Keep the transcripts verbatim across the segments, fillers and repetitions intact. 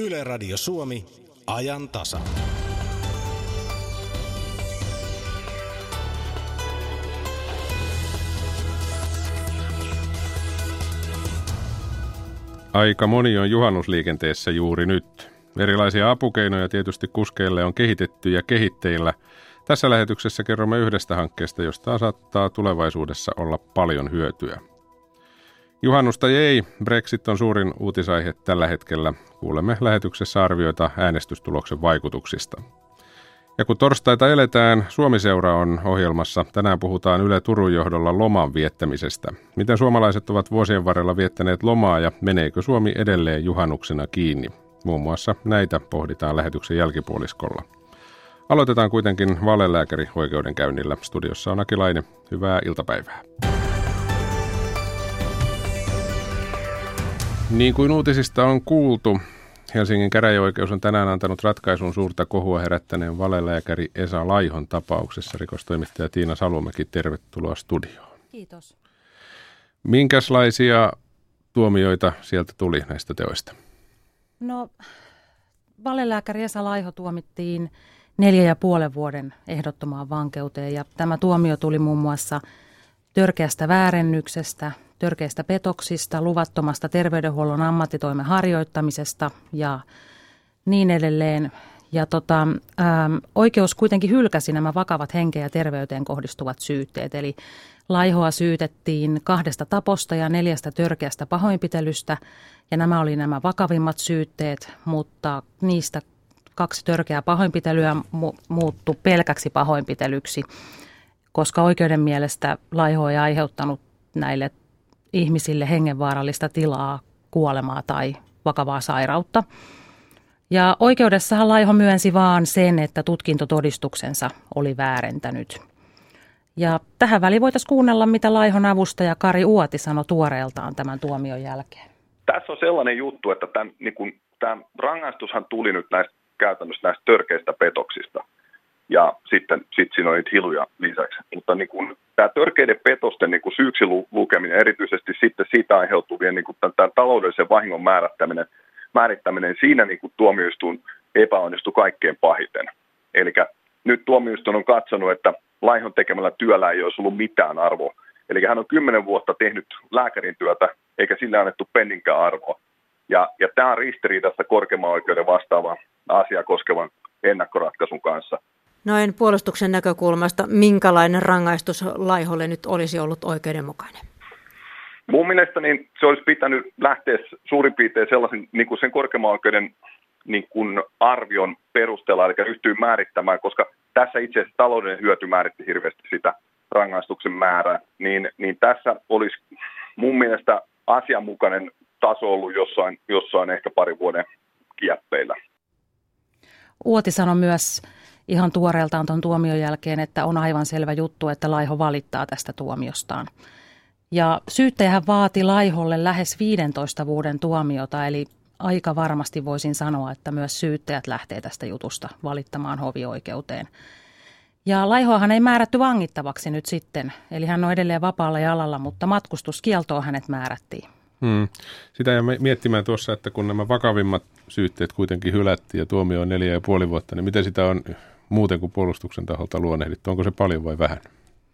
Yle Radio Suomi, ajan tasa. Aika moni on juhannusliikenteessä juuri nyt. Erilaisia apukeinoja tietysti kuskeille on kehitetty ja kehitteillä. Tässä lähetyksessä kerromme yhdestä hankkeesta, josta saattaa tulevaisuudessa olla paljon hyötyä. Juhannusta ei, Brexit on suurin uutisaihe tällä hetkellä. Kuulemme lähetyksessä arvioita äänestystuloksen vaikutuksista. Ja kun torstaita eletään, Suomi-seura on ohjelmassa. Tänään puhutaan Yle Turun johdolla loman viettämisestä. Miten suomalaiset ovat vuosien varrella viettäneet lomaa ja meneekö Suomi edelleen juhannuksena kiinni? Muun muassa näitä pohditaan lähetyksen jälkipuoliskolla. Aloitetaan kuitenkin valelääkäri oikeudenkäynnillä. Studiossa on Aki Laine. Hyvää iltapäivää. Niin kuin uutisista on kuultu, Helsingin käräjäoikeus on tänään antanut ratkaisun suurta kohua herättäneen valelääkäri Esa Laihon tapauksessa. Rikostoimittaja Tiina Salumäki, tervetuloa studioon. Kiitos. Minkälaisia tuomioita sieltä tuli näistä teoista? No, valelääkäri Esa Laiho tuomittiin neljä ja puolen vuoden ehdottomaan vankeuteen ja tämä tuomio tuli muun muassa törkeästä väärennyksestä, törkeistä petoksista, luvattomasta terveydenhuollon ammattitoimen harjoittamisesta ja niin edelleen. Ja tota, ähm, oikeus kuitenkin hylkäsi nämä vakavat henkeen ja terveyteen kohdistuvat syytteet. Eli Laihoa syytettiin kahdesta taposta ja neljästä törkeästä pahoinpitelystä. Ja nämä oli nämä vakavimmat syytteet, mutta niistä kaksi törkeää pahoinpitelyä mu- muuttui pelkäksi pahoinpitelyksi, koska oikeuden mielestä Laiho ei aiheuttanut näille ihmisille hengenvaarallista tilaa, kuolemaa tai vakavaa sairautta. Ja oikeudessahan Laiho myönsi vaan sen, että tutkintotodistuksensa oli väärentänyt. Ja tähän väliin voitaisiin kuunnella, mitä Laihon avustaja Kari Uoti sanoi tuoreeltaan tämän tuomion jälkeen. Tässä on sellainen juttu, että tämän, niin kun, tämä rangaistushan tuli nyt näistä käytännössä näistä törkeistä petoksista. Ja sitten sit siinä on niitä hiluja lisäksi. Mutta niin kun, tämä törkeiden petosten niin kun syyksi lukeminen, erityisesti sitten siitä aiheutuvien niin kun tämän, tämän taloudellisen vahingon määrittäminen, määrittäminen siinä niin kun tuomioistuin epäonnistui kaikkein pahiten. Eli nyt tuomioistuin on katsonut, että Laihon tekemällä työllä ei olisi ollut mitään arvoa. Eli hän on kymmenen vuotta tehnyt lääkärin työtä, eikä sille annettu penninkään arvoa. Ja, ja tämä on ristiriidassa korkeimman oikeuden vastaavan asiaa koskevan ennakkoratkaisun kanssa. Noin puolustuksen näkökulmasta, minkälainen rangaistus Laiholle nyt olisi ollut oikeudenmukainen? Mun mielestä niin se olisi pitänyt lähteä suurin piirtein sellaisen niin kuin sen korkeimman oikeuden niin kuin arvion perusteella, eli ryhtyy määrittämään, koska tässä itse asiassa taloudellinen hyöty määritti hirveästi sitä rangaistuksen määrää, niin, niin tässä olisi mun mielestä asianmukainen taso ollut jossain, jossain ehkä parin vuoden kieppeillä. Uoti sanoi myös ihan tuoreeltaan tuon tuomion jälkeen, että on aivan selvä juttu, että Laiho valittaa tästä tuomiostaan. Ja syyttäjähän vaati Laiholle lähes viidentoista vuoden tuomiota, eli aika varmasti voisin sanoa, että myös syyttäjät lähtee tästä jutusta valittamaan hovioikeuteen. Ja Laihoahan ei määrätty vangittavaksi nyt sitten, eli hän on edelleen vapaalla jalalla, mutta matkustuskieltoon hänet määrättiin. Hmm. Sitä ja miettimään tuossa, että kun nämä vakavimmat syytteet kuitenkin hylättiin ja tuomio on neljä ja puoli vuotta, niin miten sitä on muuten kuin puolustuksen taholta luonnehdittu? Onko se paljon vai vähän?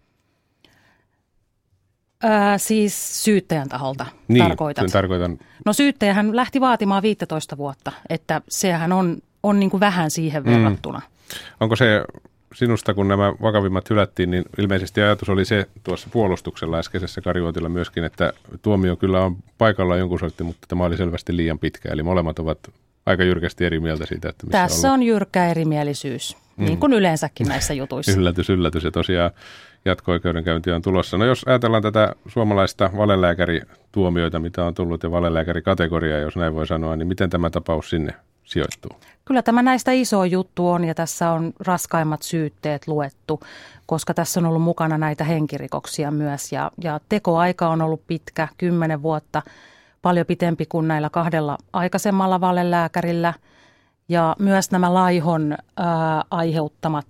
Öö, siis syyttäjän taholta niin, tarkoitat? tarkoitan. No syyttäjähän lähti vaatimaan viisitoista vuotta, että sehän on, on niin kuin vähän siihen verrattuna. Hmm. Onko se sinusta, kun nämä vakavimmat hylättiin, niin ilmeisesti ajatus oli se tuossa puolustuksella äskeisessä Kari Uotilla myöskin, että tuomio kyllä on paikallaan jonkun sortin, mutta tämä oli selvästi liian pitkä. Eli molemmat ovat aika jyrkästi eri mieltä siitä, että missä Tässä on jyrkkä erimielisyys, mm. niin kuin yleensäkin näissä jutuissa. Yllätys, yllätys. Ja tosiaan jatko-oikeudenkäyntiä on tulossa. No jos ajatellaan tätä suomalaista valelääkärituomioita, mitä on tullut, ja valelääkärikategoriaa, jos näin voi sanoa, niin miten tämä tapaus sinne sijoittuu? Kyllä tämä näistä iso juttu on ja tässä on raskaimmat syytteet luettu, koska tässä on ollut mukana näitä henkirikoksia myös ja, ja tekoaika on ollut pitkä, kymmenen vuotta, paljon pitempi kuin näillä kahdella aikaisemmalla valelääkärillä ja myös nämä Laihon ää, aiheuttamat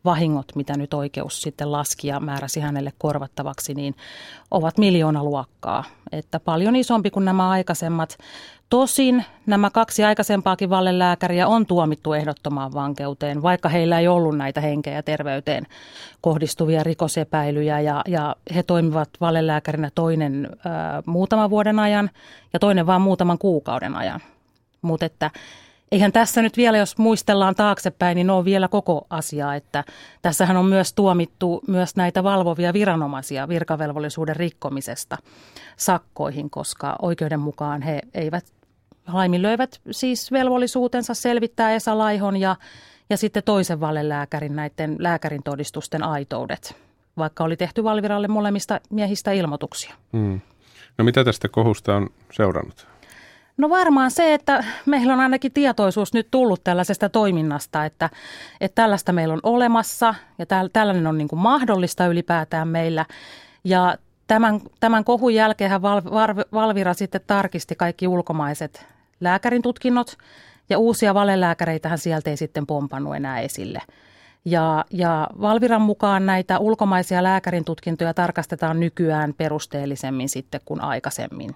vahingot, mitä nyt oikeus sitten laski ja määräsi hänelle korvattavaksi, niin ovat miljoonaluokkaa. Että paljon isompi kuin nämä aikaisemmat. Tosin nämä kaksi aikaisempaakin valelääkäriä on tuomittu ehdottomaan vankeuteen, vaikka heillä ei ollut näitä henkeen ja terveyteen kohdistuvia rikosepäilyjä. Ja, ja he toimivat valelääkärinä toinen ää, muutaman vuoden ajan ja toinen vain muutaman kuukauden ajan. Mutta että eihän tässä nyt vielä, jos muistellaan taaksepäin, niin on vielä koko asia, että tässähän on myös tuomittu myös näitä valvovia viranomaisia virkavelvollisuuden rikkomisesta sakkoihin, koska oikeuden mukaan he eivät laiminlöivät siis velvollisuutensa selvittää Esa Laihon ja, ja sitten toisen valelääkärin näiden lääkärin todistusten aitoudet, vaikka oli tehty Valviralle molemmista miehistä ilmoituksia. Hmm. No mitä tästä kohusta on seurannut? No varmaan se, että meillä on ainakin tietoisuus nyt tullut tällaisesta toiminnasta, että, että tällaista meillä on olemassa ja tällainen on niin kuin mahdollista ylipäätään meillä. Ja tämän, tämän kohun jälkeenhän Val, Valvira sitten tarkisti kaikki ulkomaiset lääkärin tutkinnot ja uusia valelääkäreitähän sieltä ei sitten pompannut enää esille. Ja, ja Valviran mukaan näitä ulkomaisia lääkärin tutkintoja tarkastetaan nykyään perusteellisemmin sitten kuin aikaisemmin.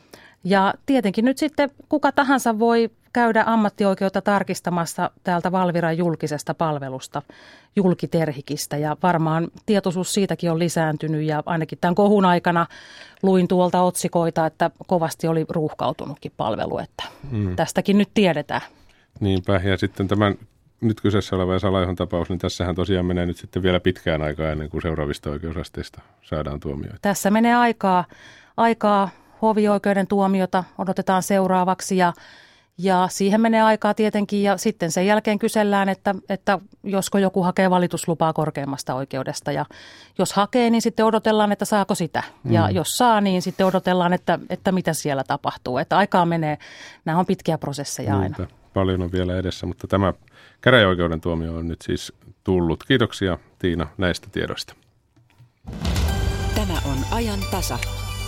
Ja tietenkin nyt sitten kuka tahansa voi käydä ammattioikeutta tarkistamassa täältä Valviran julkisesta palvelusta, julkiterhikistä. Ja varmaan tietoisuus siitäkin on lisääntynyt ja ainakin tämän kohun aikana luin tuolta otsikoita, että kovasti oli ruuhkautunutkin palvelu, että mm. tästäkin nyt tiedetään. Niinpä, ja sitten tämän nyt kyseessä oleva Esa Laihon tapaus, niin tässähän tosiaan menee nyt sitten vielä pitkään aikaa ennen kuin seuraavista oikeusasteista saadaan tuomioita. Tässä menee aikaa, aikaa hovioikeuden tuomiota odotetaan seuraavaksi ja, ja siihen menee aikaa tietenkin ja sitten sen jälkeen kysellään, että, että josko joku hakee valituslupaa korkeimmasta oikeudesta ja jos hakee, niin sitten odotellaan, että saako sitä ja mm. jos saa, niin sitten odotellaan, että, että mitä siellä tapahtuu. Että aikaa menee, nämä on pitkiä prosesseja aina. Niinpä. Paljon on vielä edessä, mutta tämä käräjäoikeuden tuomio on nyt siis tullut. Kiitoksia Tiina näistä tiedoista. Tämä on ajan tasa.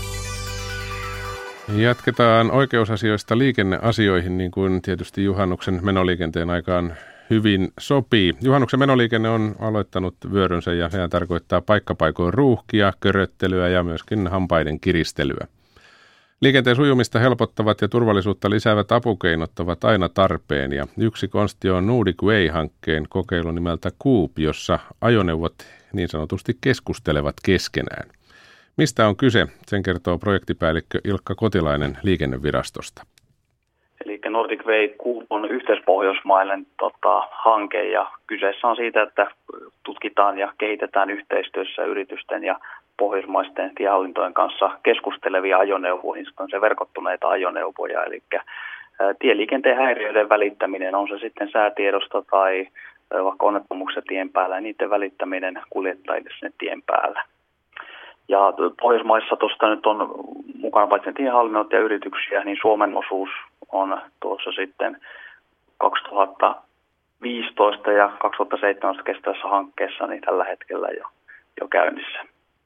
Jatketaan oikeusasioista liikenneasioihin, niin kuin tietysti juhannuksen menoliikenteen aikaan hyvin sopii. Juhannuksen menoliikenne on aloittanut vyörynsä ja sehän tarkoittaa paikkapaikoin ruuhkia, köröttelyä ja myöskin hampaiden kiristelyä. Liikenteen sujumista helpottavat ja turvallisuutta lisäävät apukeinot ovat aina tarpeen ja yksi konsti on Nordic Way-hankkeen kokeilu nimeltä Coop, jossa ajoneuvot niin sanotusti keskustelevat keskenään. Mistä on kyse? Sen kertoo projektipäällikkö Ilkka Kotilainen Liikennevirastosta. Eli Nordic Way Coop on yhteispohjoismainen tota, hanke ja kyseessä on siitä, että tutkitaan ja kehitetään yhteistyössä yritysten ja pohjoismaisten tiehallintojen kanssa keskustelevia ajoneuvoja, se verkottuneita ajoneuvoja. Eli ää, tieliikenteen häiriöiden välittäminen, on se sitten säätiedosta tai ää, vaikka onnettomuuksia tien päällä, ja niiden välittäminen kuljettajille sinne tien päällä. Ja Pohjoismaissa tuosta nyt on mukana paitsi tiehallinnot ja yrityksiä, niin Suomen osuus on tuossa sitten kaksituhattaviisitoista ja kaksituhattaseitsemäntoista kestävässä hankkeessa niin tällä hetkellä jo, jo käynnissä.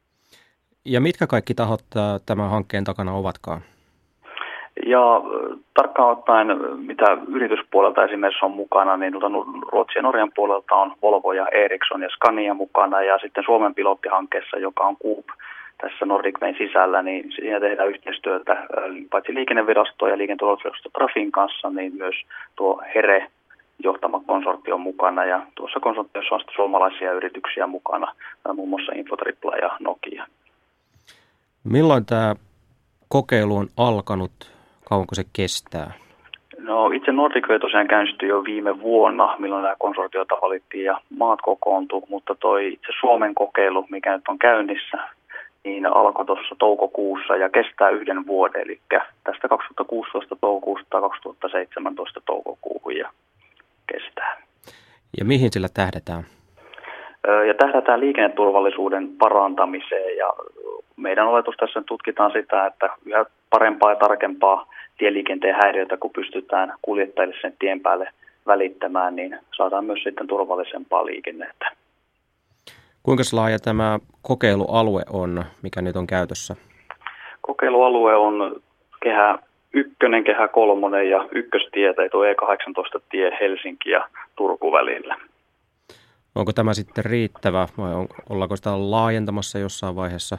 Ja mitkä kaikki tahot tämän hankkeen takana ovatkaan? Ja tarkkaan ottaen, mitä yrityspuolelta esimerkiksi on mukana, niin Ruotsin ja Norjan puolelta on Volvo ja Ericsson ja Scania mukana, ja sitten Suomen pilottihankkeessa, joka on Coop tässä Nordic Wayn sisällä, niin siinä tehdään yhteistyötä paitsi liikennevirasto ja liikenneturvallisuusvirasto Trafin kanssa, niin myös tuo Here johtama konsortio on mukana, ja tuossa konsortiossa on suomalaisia yrityksiä mukana, muun muassa Infotripla ja Nokia. Milloin tämä kokeilu on alkanut? Kauanko se kestää? No itse Nordic Way tosiaan käynnistyi jo viime vuonna, milloin nämä konsortiota valittiin ja maat kokoontu, mutta toi itse Suomen kokeilu, mikä nyt on käynnissä, niin alkoi tuossa toukokuussa ja kestää yhden vuoden, eli tästä kaksituhattakuusitoista toukokuusta kaksituhattaseitsemäntoista toukokuuhun ja kestää. Ja mihin sillä tähdätään? Ja tähdätään liikenneturvallisuuden parantamiseen ja meidän oletus tässä tutkitaan sitä, että yhä parempaa ja tarkempaa tieliikenteen häiriötä, kun pystytään kuljettajille sen tien päälle välittämään, niin saadaan myös sitten turvallisempaa liikennettä. Kuinka laaja tämä kokeilualue on, mikä nyt on käytössä? Kokeilualue on kehä ykkönen, kehä kolmonen ja ykköstietä, tuo E kahdeksantoista tie Helsinki ja Turku välillä. Onko tämä sitten riittävä vai on, ollaanko sitä laajentamassa jossain vaiheessa?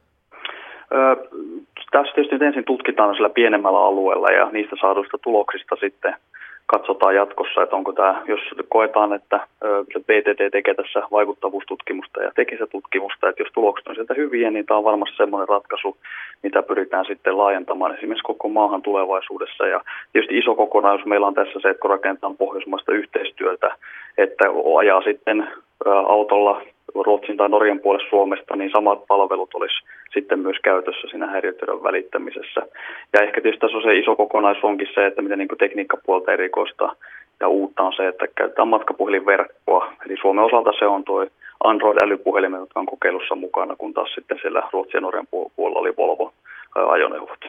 Öö, tässä tietysti nyt ensin tutkitaan sillä pienemmällä alueella ja niistä saaduista tuloksista sitten katsotaan jatkossa, että onko tämä, jos koetaan, että B T T tekee tässä vaikuttavuustutkimusta ja tekee se tutkimusta, että jos tulokset on sieltä hyviä, niin tämä on varmasti semmoinen ratkaisu, mitä pyritään sitten laajentamaan esimerkiksi koko maahan tulevaisuudessa. Ja tietysti iso kokonaisuus meillä on tässä se, että kun rakennetaan pohjoismaista yhteistyötä, että ajaa sitten autolla Ruotsin tai Norjan puolesta Suomesta, niin samat palvelut olisi sitten myös käytössä siinä häiriötiedon välittämisessä. Ja ehkä tietysti tässä on se iso kokonaisuus onkin se, että miten niin kuin tekniikkapuolta erikoista ja uutta on se, että käytetään matkapuhelinverkkoa. Eli Suomen osalta se on tuo Android-älypuhelimet, jotka on kokeilussa mukana, kun taas sitten siellä Ruotsin ja Norjan puolella oli Volvo-ajoneuvot.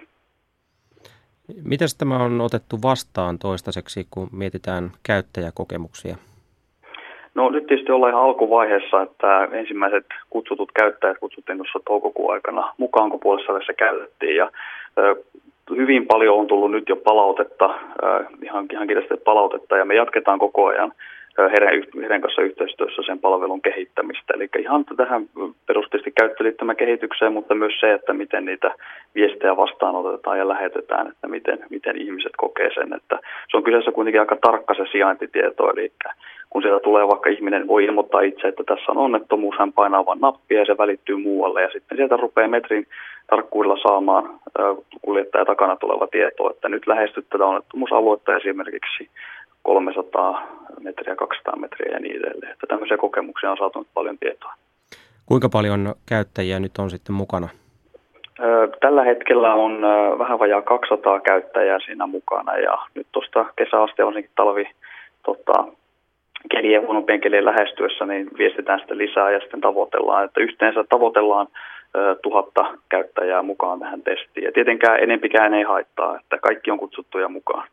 Miten tämä on otettu vastaan toistaiseksi, kun mietitään käyttäjäkokemuksia? No nyt tietysti ollaan ihan alkuvaiheessa, että ensimmäiset kutsutut käyttäjät kutsuttiin tuossa toukokuun aikana mukaan, kun puolessa välissä käytettiin. Ja, ö, hyvin paljon on tullut nyt jo palautetta, ö, ihan, ihan kirjallisesti palautetta, ja me jatketaan koko ajan heidän, heidän kanssa yhteistyössä sen palvelun kehittämistä. Eli ihan tähän perusteisesti käyttöliittymäkehitykseen, mutta myös se, että miten niitä viestejä vastaanotetaan ja lähetetään, että miten, miten ihmiset kokee sen. Että se on kyseessä kuitenkin aika tarkka se sijaintitieto, eli kun sieltä tulee vaikka ihminen voi ilmoittaa itse, että tässä on onnettomuus, hän painaa vain nappia ja se välittyy muualle. Ja sitten sieltä rupeaa metrin tarkkuudella saamaan kuljettaja takana tuleva tieto, että nyt lähestyt tätä onnettomuusaluetta esimerkiksi kolmesataa metriä, kaksisataa metriä ja niin edelleen. Että tämmöisiä kokemuksia on saatu nyt paljon tietoa. Kuinka paljon käyttäjiä nyt on sitten mukana? Tällä hetkellä on vähän vajaa kaksisataa käyttäjää siinä mukana ja nyt tuosta kesäasti varsinkin talvi tota, kelien huonompien kelien lähestyessä niin viestitään sitten lisää ja sitten tavoitellaan, että yhteensä tavoitellaan tuhatta käyttäjää mukaan tähän testiin. Ja tietenkään enempikään ei haittaa, että kaikki on kutsuttuja mukaan.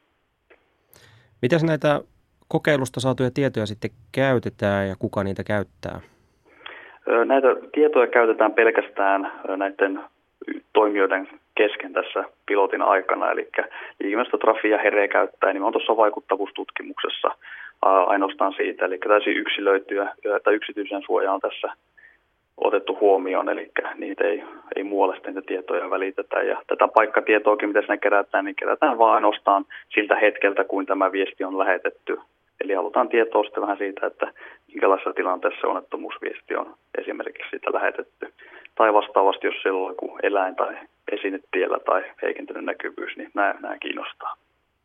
Mitäs näitä kokeilusta saatuja tietoja sitten käytetään ja kuka niitä käyttää? Näitä tietoja käytetään pelkästään näiden toimijoiden kesken tässä pilotin aikana, eli liikennöstä Trafi ja Here käyttää, niin on tuossa vaikuttavuustutkimuksessa ainoastaan siitä, eli täysin yksilöityä tai yksityisen suoja on tässä otettu huomioon, eli niitä ei, ei muualle sitten niitä tietoja välitetä. Ja tätä paikkatietoakin, mitä siinä kerätään, niin kerätään vaan ainoastaan siltä hetkeltä, kun tämä viesti on lähetetty. Eli halutaan tietoa sitten vähän siitä, että minkälaisessa tilanteessa onnettomuusviesti on esimerkiksi siitä lähetetty. Tai vastaavasti, jos siellä on joku eläin tai esine tiellä tai heikentynyt näkyvyys, niin nämä, nämä kiinnostaa.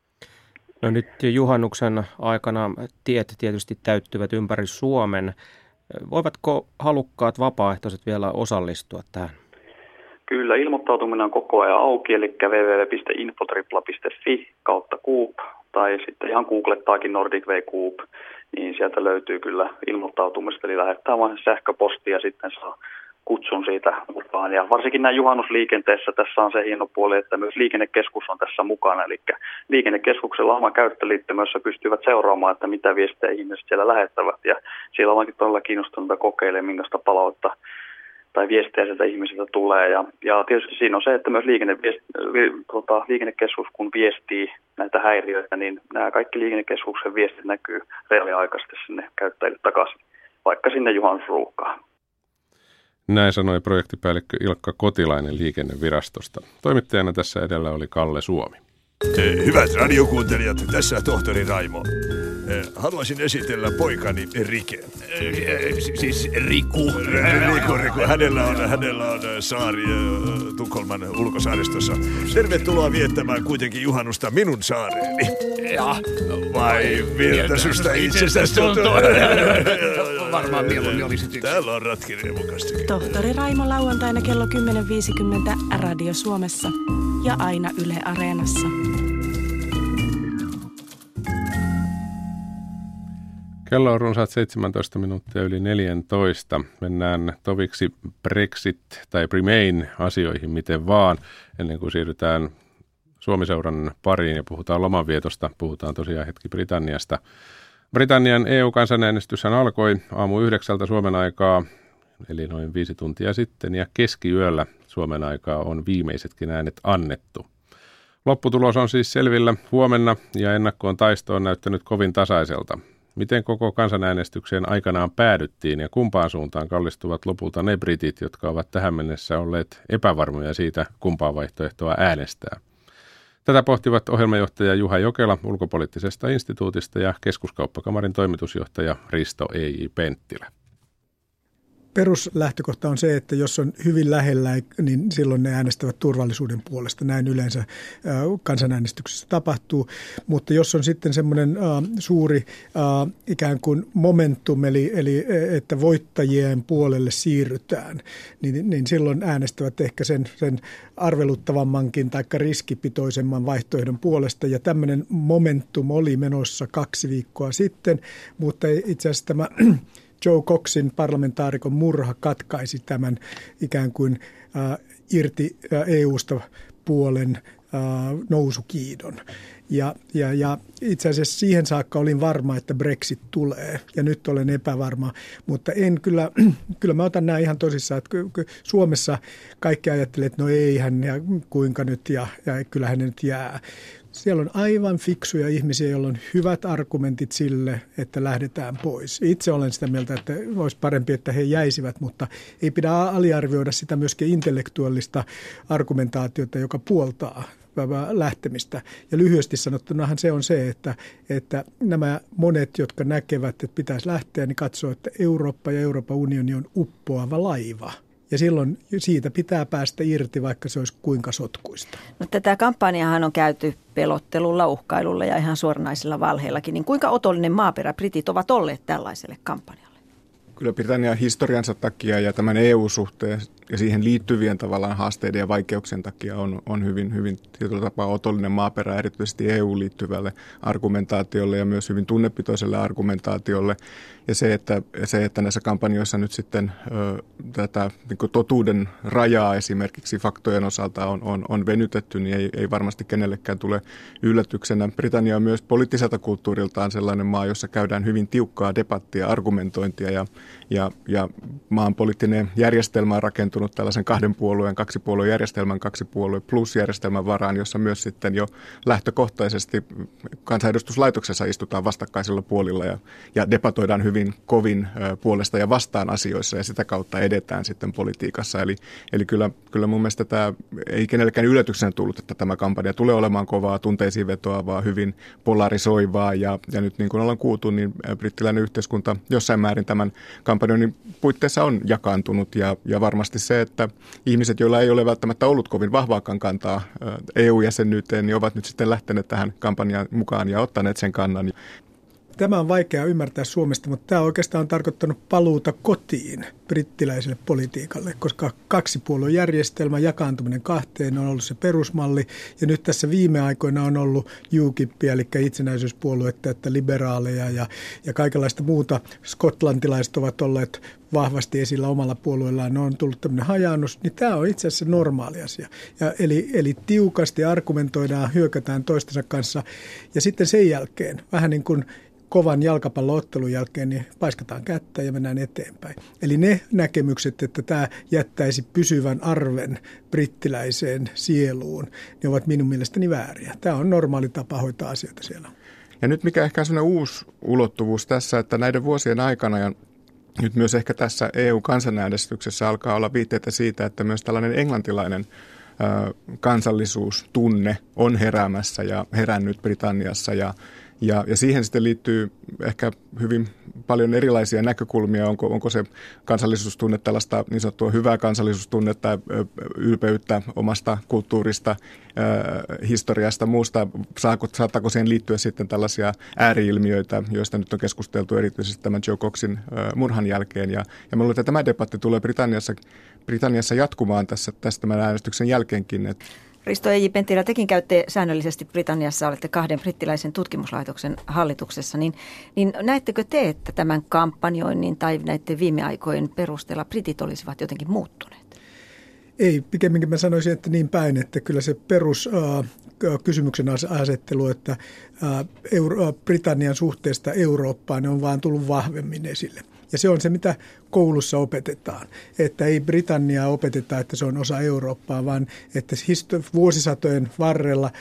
No nyt juhannuksen aikana tiet tietysti täyttyvät ympäri Suomen. Voivatko halukkaat vapaaehtoiset vielä osallistua tähän? Kyllä, ilmoittautuminen on koko ajan auki, eli www piste infotripla piste fi kautta Coop, tai sitten ihan googlettaakin Nordic Way Coop, niin sieltä löytyy kyllä ilmoittautumista, eli lähettää vain sähköpostia ja sitten saa kutsun siitä mukaan. Ja varsinkin näin juhannusliikenteessä tässä on se hieno puoli, että myös liikennekeskus on tässä mukana. Eli liikennekeskuksella oma käyttöliittymä, jossa pystyvät seuraamaan, että mitä viestejä ihmiset siellä lähettävät. Ja siellä onkin todella kiinnostuneita kokeilemaan, minkälaista palautta tai viestejä sieltä ihmisiltä tulee. Ja, ja tietysti siinä on se, että myös liikenne, tota, liikennekeskus, kun viestii näitä häiriöitä, niin nämä kaikki liikennekeskuksen viestit näkyy reaaliaikaisesti sinne käyttäjille takaisin, vaikka sinne juhannusruuhkaan. Näin sanoi projektipäällikkö Ilkka Kotilainen Liikennevirastosta. Toimittajana tässä edellä oli Kalle Suomi. Hyvät radiokuuntelijat, tässä tohtori Raimo. Haluaisin esitellä poikani Rike. Siis Riku. Riku, Riku. Hänellä on, hänellä on saari Tukholman ulkosaaristossa. Tervetuloa viettämään kuitenkin juhannusta minun saareeni. Ja, vai miltä susta itsestäsi tuntuu? Varmaan mieluummin olisit yksi. Täällä on ratkiriemukasta. Tohtori Raimo lauantaina kello kymmenen viisikymmentä Radio Suomessa ja aina Yle Areenassa. Kello on runsaat seitsemäntoista minuuttia yli neljätoista. Mennään toviksi Brexit- tai Remain-asioihin miten vaan, ennen kuin siirrytään Suomi-seuran pariin ja puhutaan lomanvietosta. Puhutaan tosiaan hetki Britanniasta. Britannian E U-kansanäänestyshän alkoi aamu yhdeksältä Suomen aikaa, eli noin viisi tuntia sitten, ja keskiyöllä Suomen aikaa on viimeisetkin äänet annettu. Lopputulos on siis selvillä huomenna, ja ennakkoon taisto on näyttänyt kovin tasaiselta. Miten koko kansanäänestykseen aikanaan päädyttiin ja kumpaan suuntaan kallistuvat lopulta ne britit, jotka ovat tähän mennessä olleet epävarmoja siitä, kumpaa vaihtoehtoa äänestää? Tätä pohtivat ohjelmajohtaja Juha Jokela Ulkopoliittisesta instituutista ja Keskuskauppakamarin toimitusjohtaja Risto E J Penttilä. Peruslähtökohta on se, että jos on hyvin lähellä, niin silloin ne äänestävät turvallisuuden puolesta. Näin yleensä kansanäänestyksessä tapahtuu. Mutta jos on sitten semmoinen äh, suuri äh, ikään kuin momentum, eli, eli että voittajien puolelle siirrytään, niin, niin silloin äänestävät ehkä sen, sen arveluttavammankin tai riskipitoisemman vaihtoehdon puolesta. Ja tämmöinen momentum oli menossa kaksi viikkoa sitten, mutta itse asiassa tämä Joe Coxin parlamentaarikon murha katkaisi tämän ikään kuin äh, irti äh, E U:sta puolen äh, nousukiidon. Ja, ja, ja itse asiassa siihen saakka olin varma, että Brexit tulee, ja nyt olen epävarma, mutta en kyllä, kyllä mä otan nämä ihan tosissaan, että Suomessa kaikki ajattelee, että no eihän ja kuinka nyt ja, ja kyllähän ne nyt jää. Siellä on aivan fiksuja ihmisiä, joilla on hyvät argumentit sille, että lähdetään pois. Itse olen sitä mieltä, että olisi parempi, että he jäisivät, mutta ei pidä aliarvioida sitä myöskin intellektuaalista argumentaatiota, joka puoltaa lähtemistä. Ja lyhyesti sanottunahan se on se, että, että nämä monet, jotka näkevät, että pitäisi lähteä, niin katsoo, että Eurooppa ja Euroopan unioni on uppoava laiva. Ja silloin siitä pitää päästä irti, vaikka se olisi kuinka sotkuista. No, tätä kampanjaahan on käyty pelottelulla, uhkailulla ja ihan suoranaisilla valheillakin. Niin kuinka otollinen maaperä britit ovat olleet tällaiselle kampanjalle? Kyllä Britannian historiansa takia ja tämän E U-suhteen ja siihen liittyvien tavallaan haasteiden ja vaikeuksien takia on, on hyvin, hyvin tietyllä tapaa otollinen maaperä erityisesti E U-liittyvälle argumentaatiolle ja myös hyvin tunnepitoiselle argumentaatiolle. Ja se, että, se, että näissä kampanjoissa nyt sitten ö, tätä niin kuin totuuden rajaa esimerkiksi faktojen osalta on, on, on venytetty, niin ei, ei varmasti kenellekään tule yllätyksenä. Britannia on myös poliittiselta kulttuuriltaan sellainen maa, jossa käydään hyvin tiukkaa debattia, argumentointia ja, ja, ja maan poliittinen järjestelmä on rakentunut tällaisen kahden puolueen, kaksi puolueen järjestelmän, kaksi puolueen plus järjestelmän varaan, jossa myös sitten jo lähtökohtaisesti kansanedustuslaitoksessa istutaan vastakkaisilla puolilla ja, ja debatoidaan hyvin kovin puolesta ja vastaan asioissa ja sitä kautta edetään sitten politiikassa. Eli, eli kyllä, kyllä mun mielestä tämä ei kenellekään yllätyksenä tullut, että tämä kampanja tulee olemaan kovaa, tunteisiin vetoavaa, hyvin polarisoivaa ja, ja nyt niin kuin ollaan kuultu, niin brittiläinen yhteiskunta jossain määrin tämän kampanjoinnin puitteissa on jakaantunut ja, ja varmasti se, että ihmiset, joilla ei ole välttämättä ollut kovin vahvaakaan kantaa E U-jäsenyyteen, niin ovat nyt sitten lähteneet tähän kampanjaan mukaan ja ottaneet sen kannan. Tämä on vaikea ymmärtää Suomesta, mutta tämä oikeastaan on tarkoittanut paluuta kotiin brittiläiselle politiikalle, koska kaksipuoluejärjestelmä, jakaantuminen kahteen on ollut se perusmalli. Ja nyt tässä viime aikoina on ollut U K I P, eli itsenäisyyspuoluetta, että liberaaleja ja, ja kaikenlaista muuta. Skotlantilaiset ovat olleet vahvasti esillä omalla puolueellaan, ne on tullut tämmöinen hajaannus, niin tämä on itse asiassa normaali asia. Ja eli, eli tiukasti argumentoidaan, hyökätään toistensa kanssa ja sitten sen jälkeen, vähän niin kuin kovan jalkapalloottelun jälkeen, niin paiskataan kättä ja mennään eteenpäin. Eli ne näkemykset, että tämä jättäisi pysyvän arven brittiläiseen sieluun, ne ovat minun mielestäni vääriä. Tämä on normaali tapa hoitaa asioita siellä. Ja nyt mikä ehkä on sellainen uusi ulottuvuus tässä, että näiden vuosien aikana ja nyt myös ehkä tässä E U-kansanäänestyksessä alkaa olla viitteitä siitä, että myös tällainen englantilainen ö, kansallisuustunne on heräämässä ja herännyt Britanniassa ja Ja, ja siihen sitten liittyy ehkä hyvin paljon erilaisia näkökulmia. Onko, onko se kansallisuustunne tällaista niin sanottua hyvää kansallisuustunnetta, ylpeyttä omasta kulttuurista, äh, historiasta, muusta. Saako, saattaako siihen liittyä sitten tällaisia ääriilmiöitä, joista nyt on keskusteltu erityisesti tämän Joe Coxin äh, murhan jälkeen. Ja, ja mä luulen, että tämä debatti tulee Britanniassa, Britanniassa jatkumaan tässä, tässä tämän äänestyksen jälkeenkin. Että Risto E J Penttilä, tekin käytte säännöllisesti Britanniassa, olette kahden brittiläisen tutkimuslaitoksen hallituksessa, niin, niin näettekö te, että tämän kampanjoinnin tai näiden viime aikojen perusteella britit olisivat jotenkin muuttuneet? Ei, pikemminkin mä sanoisin, että niin päin, että kyllä se perus äh, kysymyksen asettelu, että äh, Euro- Britannian suhteesta Eurooppaan on vaan tullut vahvemmin esille. Ja se on se, mitä koulussa opetetaan, että ei Britanniaa opeteta, että se on osa Eurooppaa, vaan että vuosisatojen varrella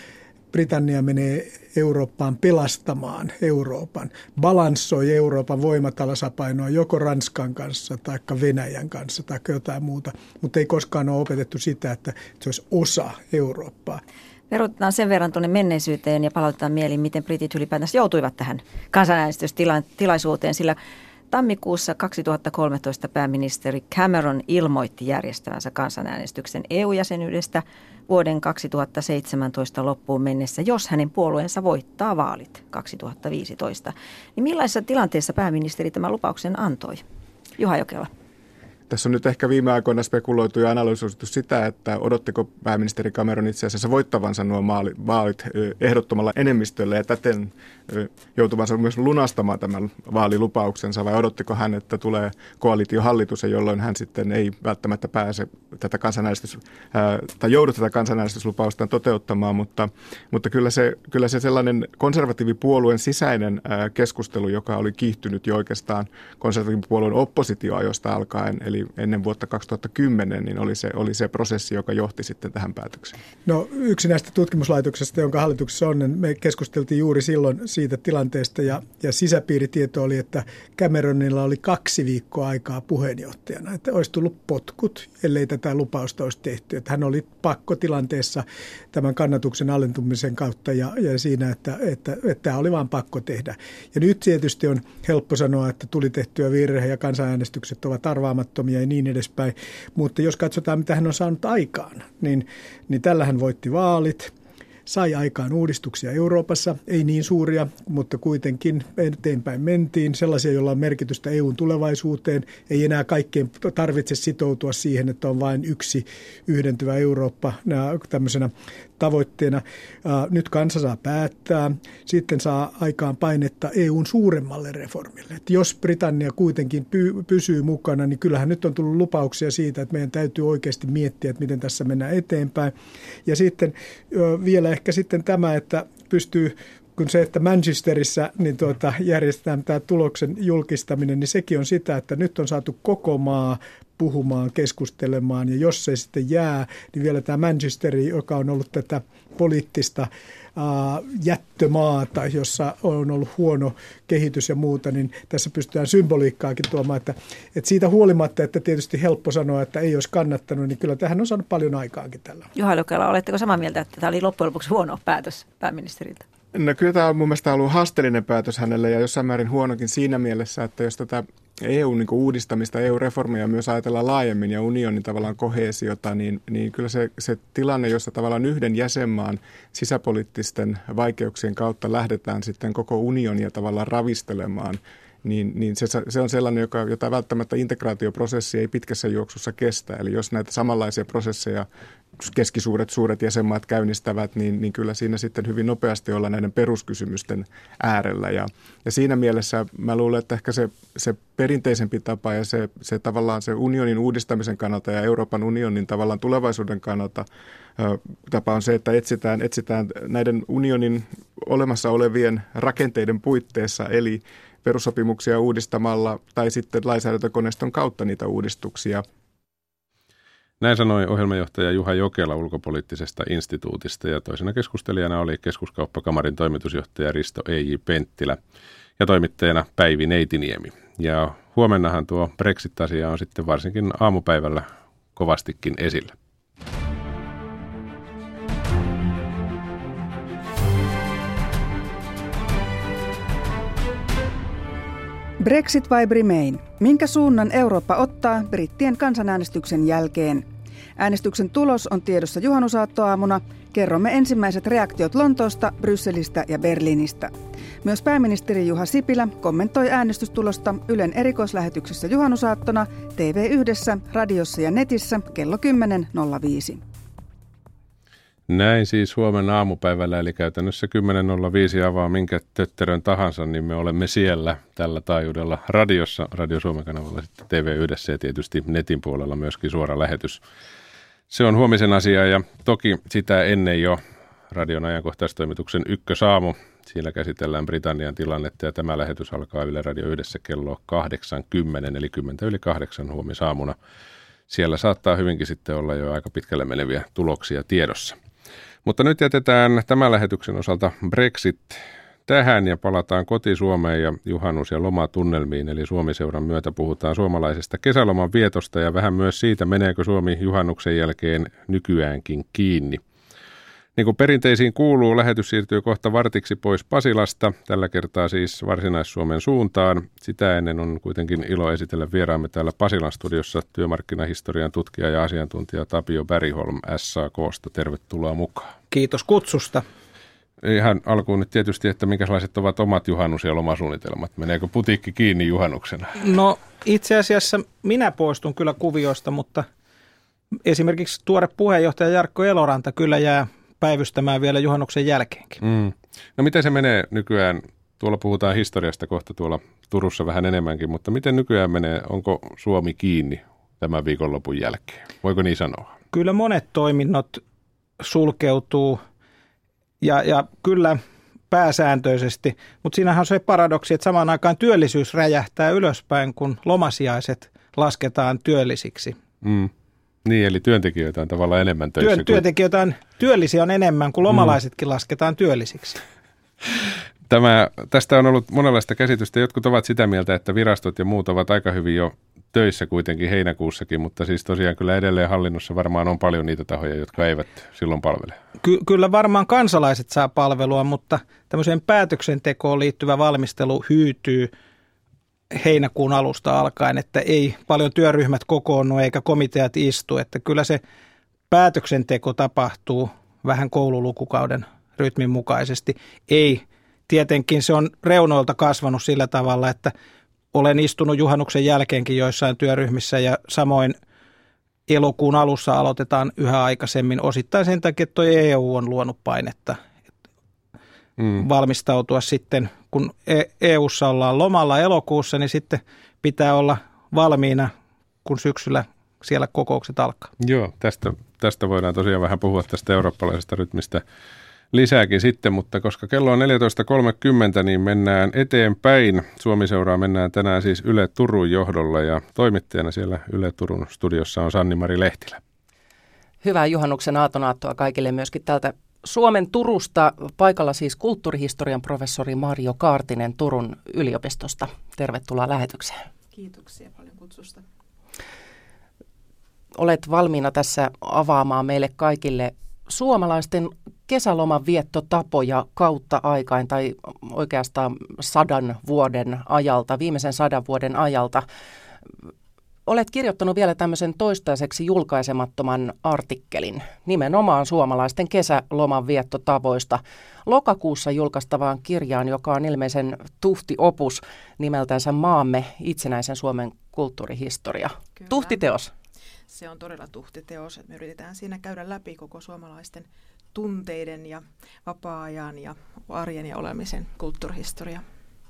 Britannia menee Eurooppaan pelastamaan Euroopan, balanssoi Euroopan voimatasapainoa joko Ranskan kanssa tai Venäjän kanssa tai jotain muuta, mutta ei koskaan ole opetettu sitä, että se olisi osa Eurooppaa. Verotetaan sen verran tuonne menneisyyteen ja palautetaan mieliin, miten britit ylipäätänsä joutuivat tähän kansanäänestystilaisuuteen, sillä tammikuussa kaksituhattakolmetoista pääministeri Cameron ilmoitti järjestävänsä kansanäänestyksen E U-jäsenyydestä vuoden kaksituhattaseitsemäntoista loppuun mennessä, jos hänen puolueensa voittaa vaalit kaksituhattaviisitoista. Niin millaisessa tilanteessa pääministeri tämän lupauksen antoi? Juha Jokela. Tässä on nyt ehkä viime aikoina spekuloitu ja analysoitu sitä, että odottiko pääministeri Cameron itse asiassa voittavansa nuo vaalit ehdottomalla enemmistöllä ja täten joutuvansa myös lunastamaan tämän vaalilupauksensa, vai odottiko hän, että tulee koalitiohallitus, jolloin hän sitten ei välttämättä pääse tätä kansanäänestys, tai joudu tätä kansanäänestyslupausta toteuttamaan, mutta, mutta kyllä, se, kyllä se sellainen konservatiivipuolueen sisäinen keskustelu, joka oli kiihtynyt jo oikeastaan konservatiivipuolueen oppositioajosta alkaen, eli ennen vuotta kaksituhattakymmenen, niin oli se, oli se prosessi, joka johti sitten tähän päätökseen. No yksi näistä tutkimuslaitoksista, jonka hallituksessa on, me keskusteltiin juuri silloin siitä tilanteesta ja, ja sisäpiiritieto oli, että Cameronilla oli kaksi viikkoa aikaa puheenjohtajana, että olisi tullut potkut, ellei tätä lupausta olisi tehty. Että hän oli pakkotilanteessa tämän kannatuksen alentumisen kautta ja, ja siinä, että, että, että tämä oli vain pakko tehdä. Ja nyt tietysti on helppo sanoa, että tuli tehtyä virhe ja kansanäänestykset ovat arvaamattomia ja niin edespäin. Mutta jos katsotaan, mitä hän on saanut aikaan, niin, niin tällä hän voitti vaalit. Sai aikaan uudistuksia Euroopassa, ei niin suuria, mutta kuitenkin eteenpäin mentiin. Sellaisia, joilla on merkitystä E U:n tulevaisuuteen. Ei enää kaikkeen tarvitse sitoutua siihen, että on vain yksi yhdentyvä Eurooppa tämmöisenä tavoitteena. Nyt kansa saa päättää. Sitten saa aikaan painetta E U:n suuremmalle reformille. Että jos Britannia kuitenkin py- pysyy mukana, niin kyllähän nyt on tullut lupauksia siitä, että meidän täytyy oikeasti miettiä, että miten tässä mennään eteenpäin. Ja sitten vielä ehkä sitten tämä, että pystyy, kun se, että Manchesterissa niin tuota, järjestetään tämä tuloksen julkistaminen, niin sekin on sitä, että nyt on saatu koko maa puhumaan, keskustelemaan, ja jos se sitten jää, niin vielä tämä Manchesteri, joka on ollut tätä poliittista äh, jättömaata, jossa on ollut huono kehitys ja muuta, niin tässä pystytään symboliikkaakin tuomaan, että, että siitä huolimatta, että tietysti helppo sanoa, että ei olisi kannattanut, niin kyllä tähän on saanut paljon aikaankin tällä. Juha Jokela, oletteko samaa mieltä, että tämä oli loppujen lopuksi huono päätös pääministeriltä? No kyllä tämä on mun mielestä ollut haasteellinen päätös hänelle ja jossain määrin huonokin siinä mielessä, että jos tätä E U-uudistamista, E U-reformia myös ajatellaan laajemmin ja unionin tavallaan koheesiota, niin, niin kyllä se, se tilanne, jossa tavallaan yhden jäsenmaan sisäpoliittisten vaikeuksien kautta lähdetään sitten koko unionia tavallaan ravistelemaan, niin, niin se, se on sellainen, joka, jota välttämättä integraatioprosessi ei pitkässä juoksussa kestä. Eli jos näitä samanlaisia prosesseja keskisuuret, suuret jäsenmaat käynnistävät, niin, niin kyllä siinä sitten hyvin nopeasti ollaan näiden peruskysymysten äärellä. Ja, ja siinä mielessä mä luulen, että ehkä se, se perinteisempi tapa ja se, se tavallaan se unionin uudistamisen kannalta ja Euroopan unionin tavallaan tulevaisuuden kannalta ö, tapa on se, että etsitään, etsitään näiden unionin olemassa olevien rakenteiden puitteissa, eli perussopimuksia uudistamalla tai sitten lainsäädäntökoneiston kautta niitä uudistuksia. Näin sanoi ohjelmajohtaja Juha Jokela Ulkopoliittisesta instituutista ja toisena keskustelijana oli Keskuskauppakamarin toimitusjohtaja Risto E J Penttilä ja toimittajana Päivi Neitiniemi. Ja huomennahan tuo Brexit-asia on sitten varsinkin aamupäivällä kovastikin esillä. Brexit vai Remain? Minkä suunnan Eurooppa ottaa brittien kansanäänestyksen jälkeen? Äänestyksen tulos on tiedossa juhannusaattoaamuna. Kerromme ensimmäiset reaktiot Lontoosta, Brysselistä ja Berliinistä. Myös pääministeri Juha Sipilä kommentoi äänestystulosta Ylen erikoislähetyksessä juhannusaattona T V yhdessä, radiossa ja netissä kello kymmenen nolla viisi. Näin siis huomenna aamupäivällä, eli käytännössä kymmenen nolla viisi avaa minkä tötterön tahansa, niin me olemme siellä tällä taajuudella radiossa, Radio Suomen kanavalla sitten T V yhdessä ja tietysti netin puolella myöskin suora lähetys. Se on huomisen asia ja toki sitä ennen jo radion ajankohtaistoimituksen ykkösaamu. Siellä käsitellään Britannian tilannetta ja tämä lähetys alkaa Yle Radio yhdessä kello kahdeksan kymmenen eli kymmentä yli kahdeksan huomisaamuna. Siellä saattaa hyvinkin sitten olla jo aika pitkälle meneviä tuloksia tiedossa. Mutta nyt jätetään tämän lähetyksen osalta Brexit tähän ja palataan koti-Suomeen ja juhannus- ja lomatunnelmiin. Eli Suomi-seuran myötä puhutaan suomalaisesta kesäloman vietosta ja vähän myös siitä, meneekö Suomi juhannuksen jälkeen nykyäänkin kiinni. Niin kuin perinteisiin kuuluu, lähetys siirtyy kohta vartiksi pois Pasilasta, tällä kertaa siis Varsinais-Suomen suuntaan. Sitä ennen on kuitenkin ilo esitellä vieraamme täällä Pasilan studiossa työmarkkinahistorian tutkija ja asiantuntija Tapio Bergholm S A K:sta. Tervetuloa mukaan. Kiitos kutsusta. Ihan alkuun nyt tietysti, että minkälaiset ovat omat juhannus- ja lomasuunnitelmat. Meneekö putiikki kiinni juhannuksena? No itse asiassa minä poistun kyllä kuvioista, mutta esimerkiksi tuore puheenjohtaja Jarkko Eloranta kyllä jää päivystämään vielä juhannuksen jälkeenkin. Mm. No miten se menee nykyään? Tuolla puhutaan historiasta kohta tuolla Turussa vähän enemmänkin, mutta miten nykyään menee? Onko Suomi kiinni tämän viikonlopun jälkeen? Voiko niin sanoa? Kyllä monet toiminnot sulkeutuu ja, ja kyllä pääsääntöisesti, mutta siinähän on se paradoksi, että samaan aikaan työllisyys räjähtää ylöspäin, kun lomasijaiset lasketaan työllisiksi. Mm. Niin, eli työntekijöitä on tavallaan enemmän töissä. Työn, työntekijöitä on, työllisiä on enemmän kuin lomalaisetkin mm. lasketaan työllisiksi. Tämä, tästä on ollut monenlaista käsitystä. Jotkut ovat sitä mieltä, että virastot ja muut ovat aika hyvin jo töissä kuitenkin heinäkuussakin, mutta siis tosiaan kyllä edelleen hallinnossa varmaan on paljon niitä tahoja, jotka eivät silloin palvele. Ky- kyllä varmaan kansalaiset saa palvelua, mutta tämmöiseen päätöksentekoon liittyvä valmistelu hyytyy heinäkuun alusta alkaen, että ei paljon työryhmät kokoonnu eikä komiteat istu, että kyllä se päätöksenteko tapahtuu vähän koululukukauden rytmin mukaisesti. Ei, tietenkin se on reunoilta kasvanut sillä tavalla, että olen istunut juhannuksen jälkeenkin joissain työryhmissä ja samoin elokuun alussa aloitetaan yhä aikaisemmin osittain sen takia, että tuo E U on luonut painetta mm. valmistautua sitten, kun E U:ssa ollaan lomalla elokuussa, niin sitten pitää olla valmiina, kun syksyllä siellä kokoukset alkaa. Joo, tästä, tästä voidaan tosiaan vähän puhua tästä eurooppalaisesta rytmistä lisääkin sitten, mutta koska kello on neljätoista kolmekymmentä, niin mennään eteenpäin. Suomi-seuraa mennään tänään siis Yle Turun johdolla ja toimittajana siellä Yle Turun studiossa on Sanni-Mari Lehtilä. Hyvää juhannuksen aatonaattona kaikille myöskin täältä Suomen Turusta. Paikalla siis kulttuurihistorian professori Marjo Kaartinen Turun yliopistosta. Tervetuloa lähetykseen. Kiitoksia paljon kutsusta. Olet valmiina tässä avaamaan meille kaikille suomalaisten kesäloman viettotapoja kautta aikain tai oikeastaan sadan vuoden ajalta, viimeisen sadan vuoden ajalta. Olet kirjoittanut vielä tämmöisen toistaiseksi julkaisemattoman artikkelin nimenomaan suomalaisten kesäloman viettotavoista lokakuussa julkaistavaan kirjaan, joka on ilmeisen tuhti opus nimeltänsä Maamme itsenäisen Suomen kulttuurihistoria. Kyllä. Tuhtiteos. Se on todella tuhtiteos, että me yritetään siinä käydä läpi koko suomalaisten tunteiden ja vapaa-ajan ja arjen ja olemisen kulttuurihistoria.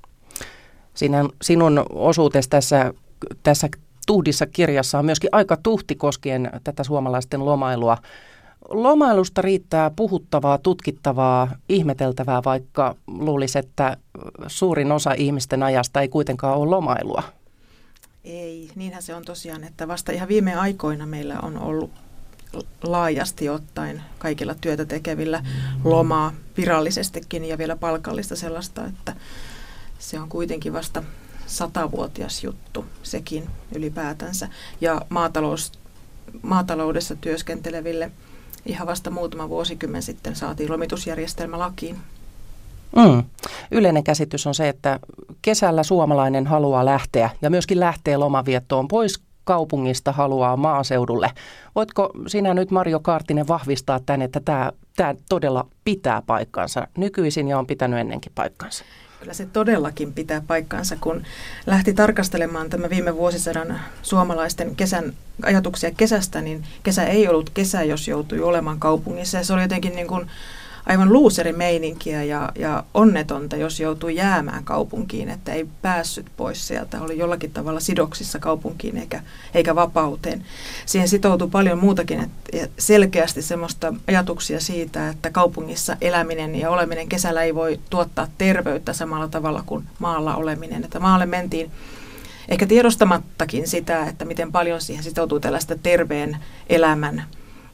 Siinä sinun osuutesi tässä, tässä tuhdissa kirjassa on myöskin aika tuhti koskien tätä suomalaisten lomailua. Lomailusta riittää puhuttavaa, tutkittavaa, ihmeteltävää, vaikka luulisi, että suurin osa ihmisten ajasta ei kuitenkaan ole lomailua. Ei, niinhän se on tosiaan, että vasta ihan viime aikoina meillä on ollut laajasti ottaen kaikilla työtä tekevillä lomaa virallisestikin ja vielä palkallista sellaista, että se on kuitenkin vasta satavuotias juttu sekin ylipäätänsä. Ja maatalous, maataloudessa työskenteleville ihan vasta muutama vuosikymmen sitten saatiin lomitusjärjestelmä lakiin. Mm. Yleinen käsitys on se, että kesällä suomalainen haluaa lähteä ja myöskin lähtee lomaviettoon pois kaupungista, haluaa maaseudulle. Voitko sinä nyt, Marjo Kaartinen, vahvistaa tämän, että tämä, tämä todella pitää paikkansa nykyisin ja on pitänyt ennenkin paikkansa? Kyllä se todellakin pitää paikkansa, kun lähti tarkastelemaan tämä viime vuosisadan suomalaisten kesän ajatuksia kesästä, niin kesä ei ollut kesä, jos joutui olemaan kaupungissa. Ja se oli jotenkin niin kuin aivan luuserimeininkiä ja, ja onnetonta, jos joutui jäämään kaupunkiin, että ei päässyt pois sieltä. Oli jollakin tavalla sidoksissa kaupunkiin eikä, eikä vapauteen. Siihen sitoutui paljon muutakin, että selkeästi semmoista ajatuksia siitä, että kaupungissa eläminen ja oleminen kesällä ei voi tuottaa terveyttä samalla tavalla kuin maalla oleminen. Että maalle mentiin ehkä tiedostamattakin sitä, että miten paljon siihen sitoutuu tällaista terveen elämän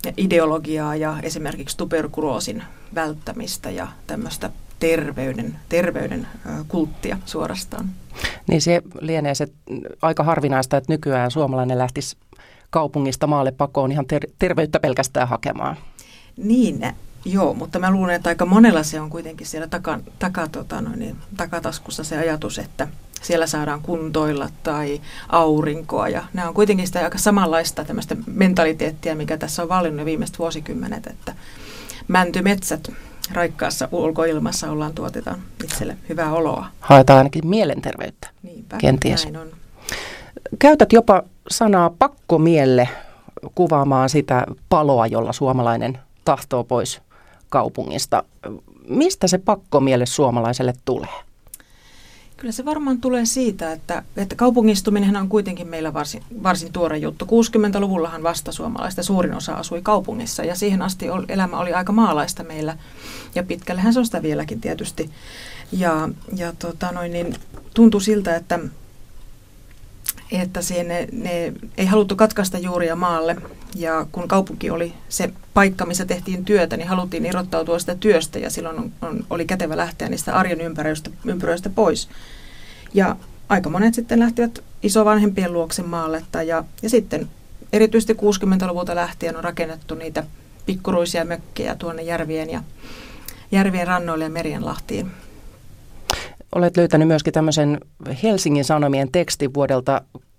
ideologiaa ja esimerkiksi tuberkuloosin välttämistä ja tämmöistä terveyden, terveyden kulttia suorastaan. Niin se lienee se aika harvinaista, että nykyään suomalainen lähtisi kaupungista maalle pakoon ihan ter- terveyttä pelkästään hakemaan. Niin, joo, mutta mä luulen, että aika monella se on kuitenkin siellä taka, taka, tota, no niin, takataskussa se ajatus, että siellä saadaan kuntoilla tai aurinkoa. Ja nämä on kuitenkin sitä aika samanlaista tämmöistä mentaliteettia, mikä tässä on vallinnut viimeiset vuosikymmenet, että mäntymetsät raikkaassa ulkoilmassa ollaan tuotetaan itselle hyvää oloa. Haetaan ainakin mielenterveyttä. Niinpä, kenties. näin on. Käytät jopa sanaa pakkomielle kuvaamaan sitä paloa, jolla suomalainen tahtoo pois kaupungista. Mistä se pakkomielle suomalaiselle tulee? Kyllä se varmaan tulee siitä, että, että kaupungistuminen on kuitenkin meillä varsin, varsin tuore juttu. kuusikymmentäluvullahan vasta suomalaista suurin osa asui kaupungissa ja siihen asti oli, elämä oli aika maalaista meillä ja pitkällehän se on sitä vieläkin tietysti. Ja, ja tota noin, niin tuntui siltä, että, että ne, ne ei haluttu katkaista juuria maalle ja kun kaupunki oli se paikka, missä tehtiin työtä, niin haluttiin irrottautua sitä työstä ja silloin on, on, oli kätevä lähteä niistä arjen ympäröistä, ympäröistä pois. Ja aika monet sitten lähtivät isovanhempien luokse maalle ja, ja sitten erityisesti kuusikymmentäluvulta lähtien on rakennettu niitä pikkuruisia mökkejä tuonne järvien, ja, järvien rannoille ja merien lahtiin. Olet löytänyt myöskin tämmöisen Helsingin Sanomien tekstin vuodelta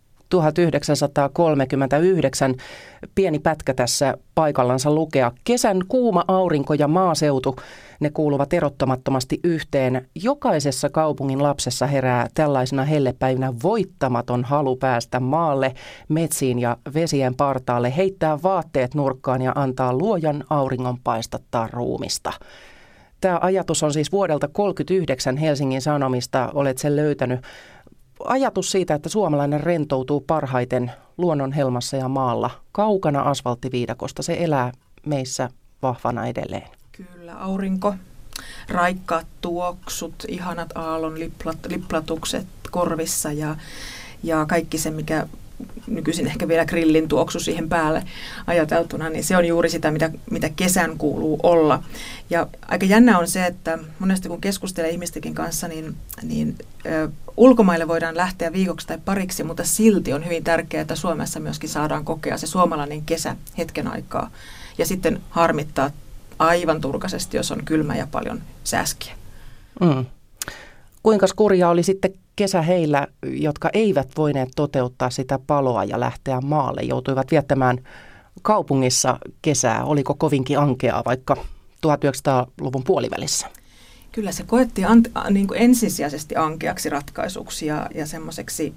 tuhatyhdeksänsataakolmekymmentäyhdeksän. Pieni pätkä tässä paikallansa lukea. Kesän kuuma aurinko ja maaseutu, ne kuuluvat erottamattomasti yhteen. Jokaisessa kaupungin lapsessa herää tällaisena hellepäivinä voittamaton halu päästä maalle, metsiin ja vesien partaalle, heittää vaatteet nurkkaan ja antaa luojan auringon paistattaa ruumista. Tämä ajatus on siis vuodelta tuhatyhdeksänsataakolmekymmentäyhdeksän Helsingin Sanomista, olet sen löytänyt. Ajatus siitä, että suomalainen rentoutuu parhaiten luonnon helmassa ja maalla, kaukana asfalttiviidakosta, se elää meissä vahvana edelleen. Kyllä, aurinko, raikkaat tuoksut, ihanat aallon liplat, liplatukset korvissa ja, ja kaikki se, mikä nykyisin ehkä vielä grillin tuoksu siihen päälle ajateltuna, niin se on juuri sitä, mitä, mitä kesän kuuluu olla. Ja aika jännä on se, että monesti kun keskustelee ihmistenkin kanssa, niin, niin ö, ulkomaille voidaan lähteä viikoksi tai pariksi, mutta silti on hyvin tärkeää, että Suomessa myöskin saadaan kokea se suomalainen kesä hetken aikaa. Ja sitten harmittaa aivan turkaisesti, jos on kylmä ja paljon sääskiä. Mm. Kuinka kurjaa oli sitten kesä heillä, jotka eivät voineet toteuttaa sitä paloa ja lähteä maalle, joutuivat viettämään kaupungissa kesää. Oliko kovinkin ankeaa vaikka tuhatyhdeksänsataaluvun puolivälissä? Kyllä se koettiin ant- niin kuin ensisijaisesti ankeaksi ratkaisuksi ja, ja semmoiseksi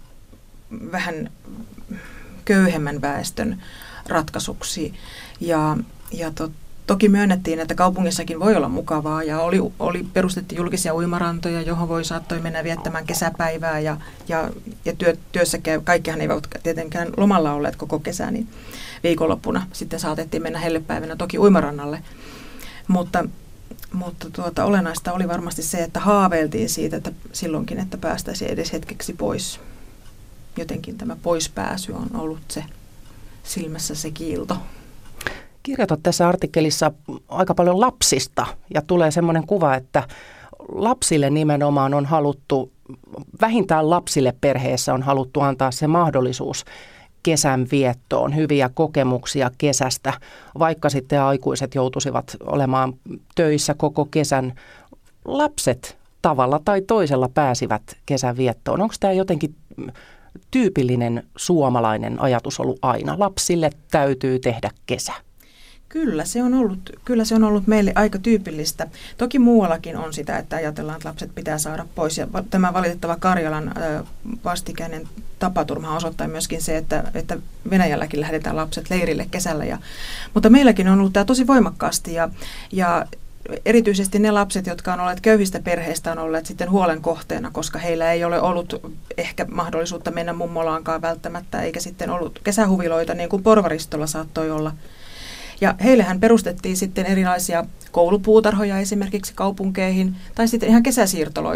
vähän köyhemmän väestön ratkaisuksi. Ja, ja tot, Toki myönnettiin, että kaupungissakin voi olla mukavaa ja oli, oli perustettiin julkisia uimarantoja, johon voi saattoi mennä viettämään kesäpäivää ja, ja, ja työ, työssä käy. Kaikkihan eivät tietenkään lomalla olleet koko kesää, niin viikonloppuna sitten saatettiin mennä hellepäivänä toki uimarannalle. Mutta, mutta tuota, olennaista oli varmasti se, että haaveiltiin siitä, että silloinkin, että päästäisiin edes hetkeksi pois. Jotenkin tämä poispääsy on ollut se silmässä se kiilto. Kirjoitat tässä artikkelissa aika paljon lapsista ja tulee semmoinen kuva, että lapsille nimenomaan on haluttu, vähintään lapsille perheessä on haluttu antaa se mahdollisuus kesän viettoon, hyviä kokemuksia kesästä, vaikka sitten aikuiset joutuisivat olemaan töissä koko kesän. Lapset tavalla tai toisella pääsivät kesän viettoon. Onko tämä jotenkin tyypillinen suomalainen ajatus ollut aina? Lapsille täytyy tehdä kesä. Kyllä se on ollut, kyllä se on ollut meille aika tyypillistä. Toki muuallakin on sitä, että ajatellaan, että lapset pitää saada pois. Ja tämä valitettava Karjalan vastikäinen tapaturma osoittaa myöskin se, että, että Venäjälläkin lähdetään lapset leirille kesällä. Ja, mutta meilläkin on ollut tämä tosi voimakkaasti ja, ja erityisesti ne lapset, jotka on olleet köyhistä perheistä, on olleet sitten huolen kohteena, koska heillä ei ole ollut ehkä mahdollisuutta mennä mummolaankaan välttämättä, eikä sitten ollut kesähuviloita niin kuin Porvaristolla saattoi olla. Ja heillehän perustettiin sitten erilaisia koulupuutarhoja esimerkiksi kaupunkeihin, tai sitten ihan kesäsiirtoloita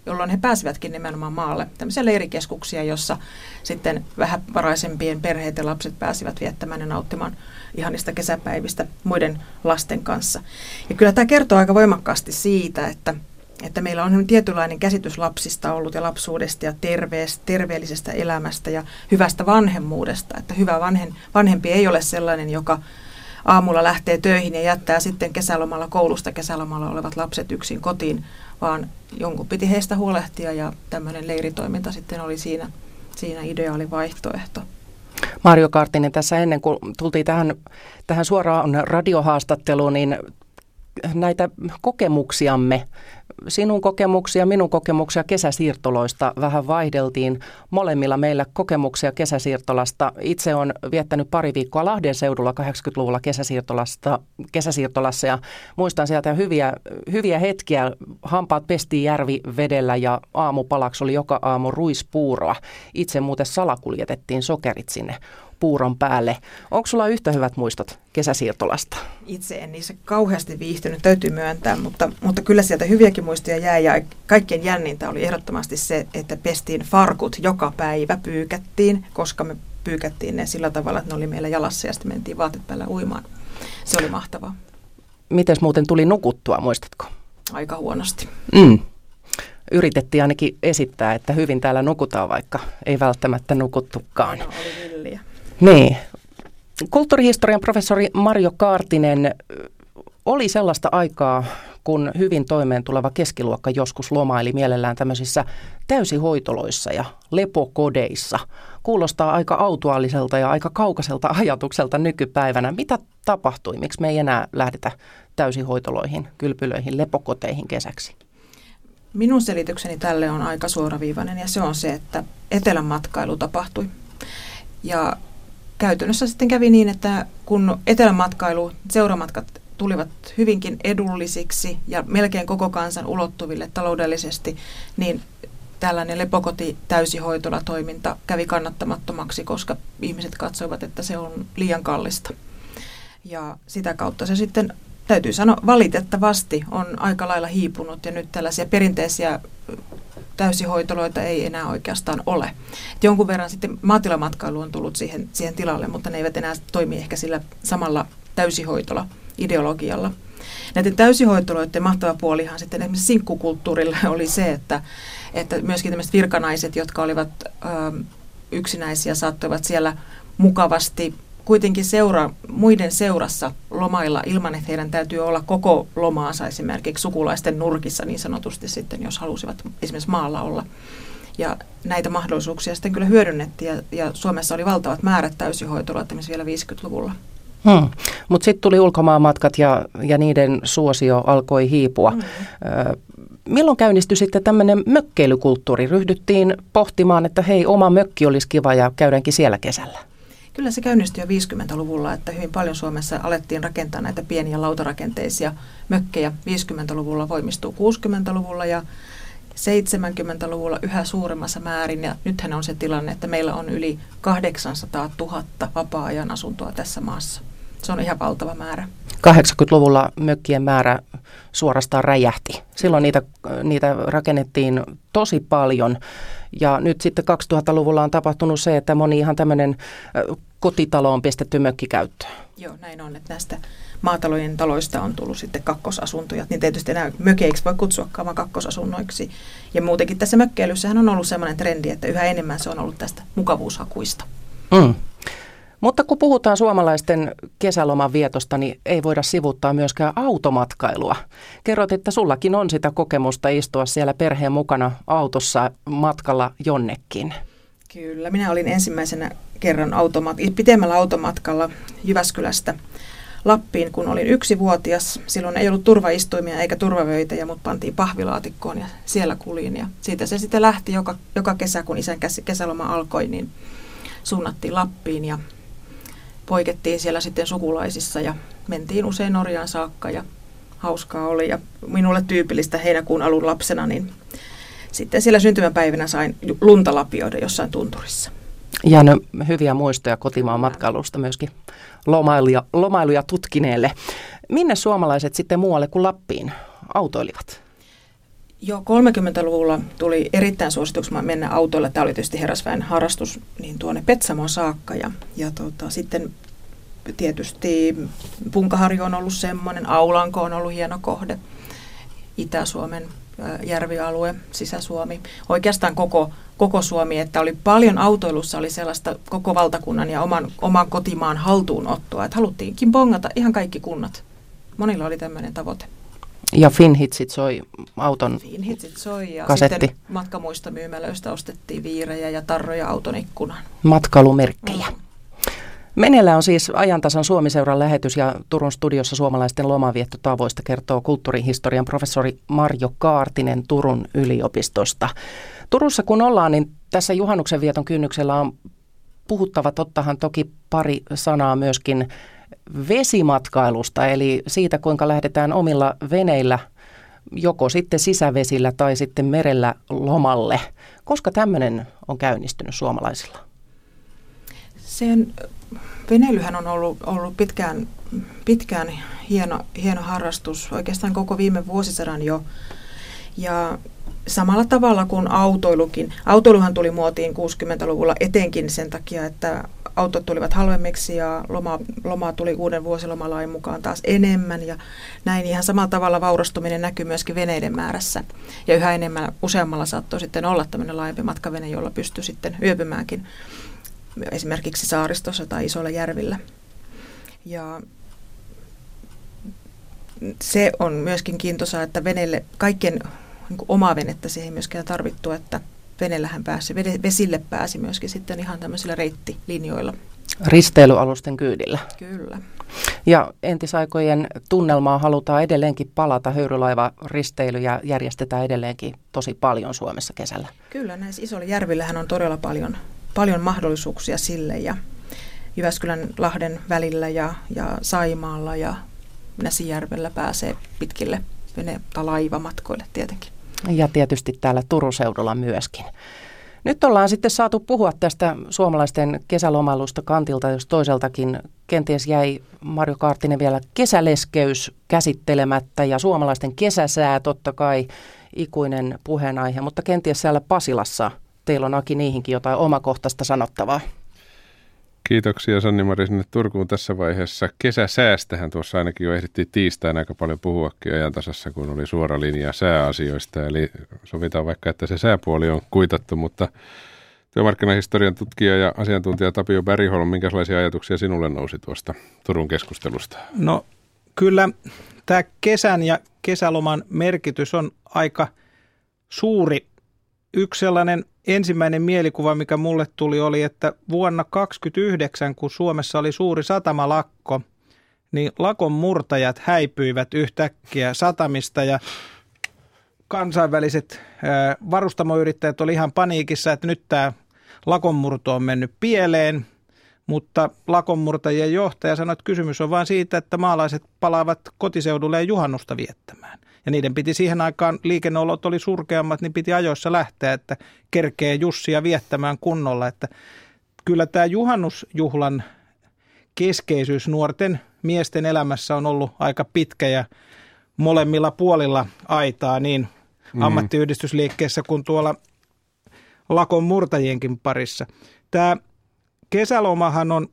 jolloin he pääsivätkin nimenomaan maalle. Tämmöisiä leirikeskuksia, jossa sitten vähävaraisempien perheiden lapset pääsivät viettämään ja nauttimaan ihanista kesäpäivistä muiden lasten kanssa. Ja kyllä tämä kertoo aika voimakkaasti siitä, että, että meillä on tietynlainen käsitys lapsista ollut ja lapsuudesta ja tervees, terveellisestä elämästä ja hyvästä vanhemmuudesta. Että hyvä vanhen, vanhempi ei ole sellainen, joka aamulla lähtee töihin ja jättää sitten kesälomalla koulusta kesälomalla olevat lapset yksin kotiin, vaan jonkun piti heistä huolehtia ja tämmöinen leiritoiminta sitten oli siinä, siinä ideaali vaihtoehto. Marjo Kaartinen, tässä ennen kuin tultiin tähän, tähän suoraan radiohaastatteluun, niin näitä kokemuksiamme, sinun kokemuksia, minun kokemuksia kesäsiirtoloista vähän vaihdeltiin. Molemmilla meillä kokemuksia kesäsiirtolasta. Itse olen viettänyt pari viikkoa Lahden seudulla kahdeksankymmentäluvulla kesäsiirtolasta, kesäsiirtolassa ja muistan sieltä hyviä, hyviä hetkiä. Hampaat pestiin järvivedellä ja aamupalaksi oli joka aamu ruispuuroa. Itse muuten salakuljetettiin sokerit sinne puuron päälle. Onko sulla yhtä hyvät muistot kesäsiirtolasta? Itse en niissä kauheasti viihtynyt, täytyy myöntää, mutta, mutta kyllä sieltä hyviäkin muistoja jäi ja kaikkein jännintä oli ehdottomasti se, että pestiin farkut joka päivä, pyykättiin, koska me pyykättiin ne sillä tavalla, että ne oli meillä jalassa ja sitten mentiin vaatteet päällä uimaan. Se oli mahtavaa. Mites muuten tuli nukuttua, muistatko? Aika huonosti. Mm. Yritettiin ainakin esittää, että hyvin täällä nukutaan, vaikka ei välttämättä nukuttukaan. No, oli villiä. Niin. Kulttuurihistorian professori Marjo Kaartinen, oli sellaista aikaa, kun hyvin toimeentuleva keskiluokka joskus lomaili mielellään tämmöisissä täysihoitoloissa ja lepokodeissa. Kuulostaa aika autuaalliselta ja aika kaukaiselta ajatukselta nykypäivänä. Mitä tapahtui? Miksi me ei enää lähdetä täysihoitoloihin, kylpylöihin, lepokoteihin kesäksi? Minun selitykseni tälle on aika suoraviivainen ja se on se, että etelän matkailu tapahtui. Ja käytännössä sitten kävi niin, että kun etelän matkailu, seuramatkat tulivat hyvinkin edullisiksi ja melkein koko kansan ulottuville taloudellisesti, niin tällainen lepokoti täysihoitolatoiminta kävi kannattamattomaksi, koska ihmiset katsoivat, että se on liian kallista. Ja sitä kautta se sitten, täytyy sanoa, valitettavasti on aika lailla hiipunut ja nyt tällaisia perinteisiä täysihoitoloita ei enää oikeastaan ole. Et jonkun verran sitten maatilamatkailu on tullut siihen, siihen tilalle, mutta ne eivät enää toimi ehkä sillä samalla täysihoitola-ideologialla. Näiden täysihoitoloiden mahtava puolihan sitten esimerkiksi sinkkukulttuurilla oli se, että, että myöskin tämmöiset virkanaiset, jotka olivat ö, yksinäisiä, saattoivat siellä mukavasti kuitenkin seura, muiden seurassa lomailla ilman, että heidän täytyy olla koko lomaansa esimerkiksi sukulaisten nurkissa niin sanotusti sitten, jos halusivat esimerkiksi maalla olla. Ja näitä mahdollisuuksia sitten kyllä hyödynnettiin ja, ja Suomessa oli valtavat määrät täysihoitoloita esimerkiksi vielä viisikymmentäluvulla. Hmm. Mutta sitten tuli ulkomaanmatkat ja, ja niiden suosio alkoi hiipua. Hmm. Ö, milloin käynnistyi sitten tämmöinen mökkeilykulttuuri? Ryhdyttiin pohtimaan, että hei, oma mökki olisi kiva ja käydäänkin siellä kesällä. Kyllä se käynnistyi jo viisikymmentäluvulla, että hyvin paljon Suomessa alettiin rakentaa näitä pieniä lautarakenteisia mökkejä. viisikymmentäluvulla voimistuu kuusikymmentäluvulla ja seitsemänkymmentäluvulla yhä suuremmassa määrin. Ja nythän on se tilanne, että meillä on yli kahdeksansataatuhatta vapaa-ajan asuntoa tässä maassa. Se on ihan valtava määrä. kahdeksankymmentäluvulla mökkien määrä suorastaan räjähti. Silloin niitä, niitä rakennettiin tosi paljon. Ja nyt sitten kaksituhattaluvulla on tapahtunut se, että moni ihan tämmöinen kotitalo on pistetty mökkikäyttöön. Joo, näin on, että näistä maatalojen taloista on tullut sitten kakkosasuntoja. Niin tietysti enää mökeiksi voi kutsuakaan, vaan kakkosasunnoiksi. Ja muutenkin tässä mökkeilyssähän on ollut sellainen trendi, että yhä enemmän se on ollut tästä mukavuushakuista. Mm. Mutta kun puhutaan suomalaisten kesäloman vietosta, niin ei voida sivuuttaa myöskään automatkailua. Kerrot, että sullakin on sitä kokemusta istua siellä perheen mukana autossa matkalla jonnekin. Kyllä, minä olin ensimmäisenä kerran automat- pitemmällä automatkalla Jyväskylästä Lappiin, kun olin yksivuotias. Silloin ei ollut turvaistuimia eikä turvavöitä ja mut pantiin pahvilaatikkoon ja siellä kuljin. Ja siitä se sitten lähti joka, joka kesä, kun isän kesäloma alkoi, niin suunnattiin Lappiin ja poikettiin siellä sitten sukulaisissa ja mentiin usein Norjaan saakka ja hauskaa oli. Ja minulle tyypillistä heinäkuun alun lapsena, niin sitten siellä syntymäpäivinä sain lunta lapioida jossain tunturissa. Jäänyt hyviä muistoja kotimaan matkailusta myöskin lomailuja, lomailuja tutkineelle. Minne suomalaiset sitten muualle kuin Lappiin autoilivat? Jo kolmekymmentäluvulla tuli erittäin suosituksi mennä autoilla. Tämä oli tietysti herrasväen harrastus niin tuonne Petsamoon saakka. Ja, ja tota, sitten tietysti Punkaharju on ollut semmoinen, Aulanko on ollut hieno kohde, Itä-Suomen järvialue, Sisä-Suomi, oikeastaan koko, koko Suomi, että oli paljon autoilussa, oli sellaista koko valtakunnan ja oman, oman kotimaan haltuunottoa, että haluttiinkin bongata ihan kaikki kunnat. Monilla oli tämmöinen tavoite. Ja Finhitsit soi auton Finhitsit soi ja kasetti. Sitten matkamuistomyymälöistä ostettiin viirejä ja tarroja auton ikkunaan. Matkailumerkkejä. Mm. Meneillään on siis Ajantasan Suomi-seuran lähetys ja Turun studiossa suomalaisten lomanviettotavoista kertoo kulttuurihistorian professori Marjo Kaartinen Turun yliopistosta. Turussa kun ollaan, niin tässä juhannuksen vieton kynnyksellä on puhuttava, tottahan toki pari sanaa myöskin vesimatkailusta, eli siitä kuinka lähdetään omilla veneillä joko sitten sisävesillä tai sitten merellä lomalle. Koska tämmöinen on käynnistynyt suomalaisilla? Sen veneilyhän on ollut, ollut pitkään, pitkään hieno, hieno harrastus, oikeastaan koko viime vuosisadan jo. Ja samalla tavalla kuin autoilukin. Autoiluhan tuli muotiin kuusikymmentäluvulla etenkin sen takia, että autot tulivat halvemmiksi ja loma, lomaa tuli uuden vuosilomalain mukaan taas enemmän. Ja näin ihan samalla tavalla vaurastuminen näkyy myöskin veneiden määrässä. Ja yhä enemmän useammalla saattoi sitten olla tämmöinen laajempi matkavene, jolla pystyy sitten yöpymäänkin esimerkiksi saaristossa tai isoilla järvillä. Ja se on myöskin kiintoisaa, että veneelle kaikkien niin kuin omaa venettä siihen ei myöskään tarvittu, että veneellähän pääsi, vesille pääsi myöskin sitten ihan tämmöisillä reittilinjoilla. Risteilyalusten kyydillä. Kyllä. Ja entisaikojen tunnelmaa halutaan edelleenkin palata. Höyrylaiva-risteilyjä järjestetään edelleenkin tosi paljon Suomessa kesällä. Kyllä, näissä isoilla järvillähän on todella paljon, paljon mahdollisuuksia sille ja Jyväskylän Lahden välillä ja, ja Saimaalla ja Näsijärvellä pääsee pitkille vene- tai laivamatkoille tietenkin. Ja tietysti täällä Turun seudulla myöskin. Nyt ollaan sitten saatu puhua tästä suomalaisten kesälomailusta kantilta, jos toiseltakin kenties jäi Marjo Kaartinen vielä kesäleskeys käsittelemättä ja suomalaisten kesäsää totta kai ikuinen puheenaihe, mutta kenties siellä Pasilassa teillä on Aki niihinkin jotain omakohtaista sanottavaa. Kiitoksia Sanni-Mari sinne Turkuun tässä vaiheessa. Kesäsäästähän tuossa ainakin jo ehdittiin tiistaina aika paljon puhuakin Ajantasassa, kun oli suora linja sääasioista. Eli sovitaan vaikka, että se sääpuoli on kuitattu, mutta työmarkkinahistorian tutkija ja asiantuntija Tapio Bergholm, minkälaisia ajatuksia sinulle nousi tuosta Turun keskustelusta? No kyllä tämä kesän ja kesäloman merkitys on aika suuri. Yksi sellainen ensimmäinen mielikuva, mikä mulle tuli, oli, että vuonna kaksituhattakaksikymmentäyhdeksän, kun Suomessa oli suuri satamalakko, niin lakon murtajat häipyivät yhtäkkiä satamista ja kansainväliset varustamoyrittäjät oli ihan paniikissa, että nyt tämä lakonmurto on mennyt pieleen, mutta lakonmurtajien johtaja sanoi, että kysymys on vain siitä, että maalaiset palaavat kotiseudulle ja juhannusta viettämään. Ja niiden piti siihen aikaan, liikenneolot oli surkeammat, niin piti ajoissa lähteä, että kerkee Jussia viettämään kunnolla. Että kyllä tämä juhannusjuhlan keskeisyys nuorten miesten elämässä on ollut aika pitkä ja molemmilla puolilla aitaa niin mm. ammattiyhdistysliikkeessä kuin tuolla lakon murtajienkin parissa. Tämä kesälomahan on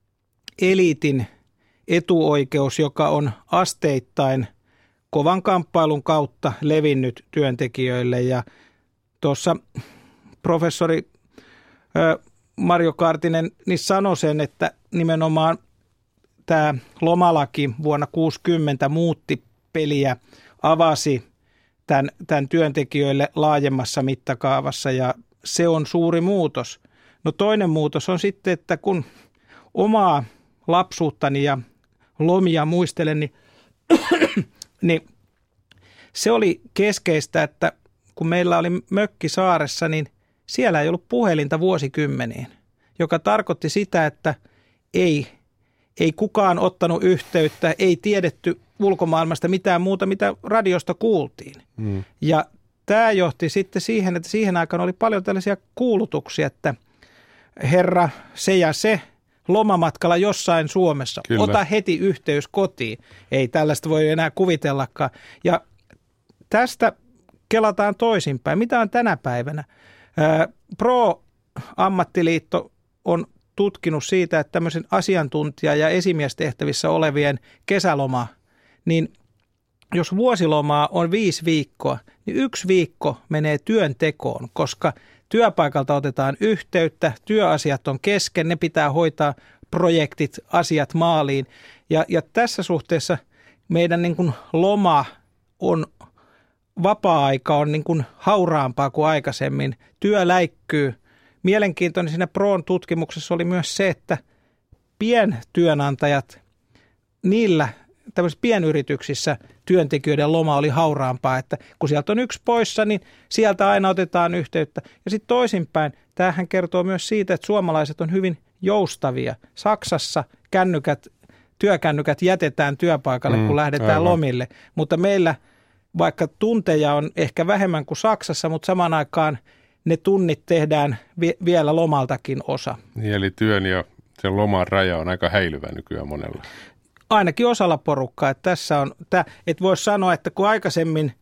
eliitin etuoikeus, joka on asteittain kovan kamppailun kautta levinnyt työntekijöille ja tuossa professori Marjo Kaartinen niin sanoi sen, että nimenomaan tämä lomalaki vuonna kuusikymmentä muutti peliä, avasi tämän, tämän työntekijöille laajemmassa mittakaavassa ja se on suuri muutos. No toinen muutos on sitten, että kun omaa lapsuuttani ja lomia muistelen, niin niin se oli keskeistä, että kun meillä oli mökki saaressa, niin siellä ei ollut puhelinta vuosikymmeniin, joka tarkoitti sitä, että ei, ei kukaan ottanut yhteyttä, ei tiedetty ulkomaailmasta mitään muuta, mitä radiosta kuultiin. Mm. Ja tämä johti sitten siihen, että siihen aikaan oli paljon tällaisia kuulutuksia, että herra se ja se lomamatkalla jossain Suomessa. Kyllä. Ota heti yhteys kotiin. Ei tällaista voi enää kuvitellakaan. Ja tästä kelataan toisinpäin. Mitä on tänä päivänä? Pro-ammattiliitto on tutkinut siitä, että tämmöisen asiantuntija- ja esimiestehtävissä olevien kesäloma, niin jos vuosilomaa on viisi viikkoa, niin yksi viikko menee työntekoon, koska työpaikalta otetaan yhteyttä, työasiat on kesken, ne pitää hoitaa projektit, asiat maaliin. Ja, ja tässä suhteessa meidän niin kuin loma on, vapaa-aika on niin kuin hauraampaa kuin aikaisemmin. Työ läikkyy. Mielenkiintoinen siinä Proon tutkimuksessa oli myös se, että pientyönantajat, niillä tämmöisissä pienyrityksissä työntekijöiden loma oli hauraampaa, että kun sieltä on yksi poissa, niin sieltä aina otetaan yhteyttä. Ja sitten toisinpäin, tämähän kertoo myös siitä, että suomalaiset on hyvin joustavia. Saksassa kännykät, työkännykät jätetään työpaikalle, kun mm, lähdetään aivan. lomille, mutta meillä vaikka tunteja on ehkä vähemmän kuin Saksassa, mutta samaan aikaan ne tunnit tehdään vi- vielä lomaltakin osa. Eli työn ja sen loman raja on aika häilyvä nykyään monella. Ainakin osalla porukkaa. Että tässä on, että voisi sanoa, että kun aikaisemmin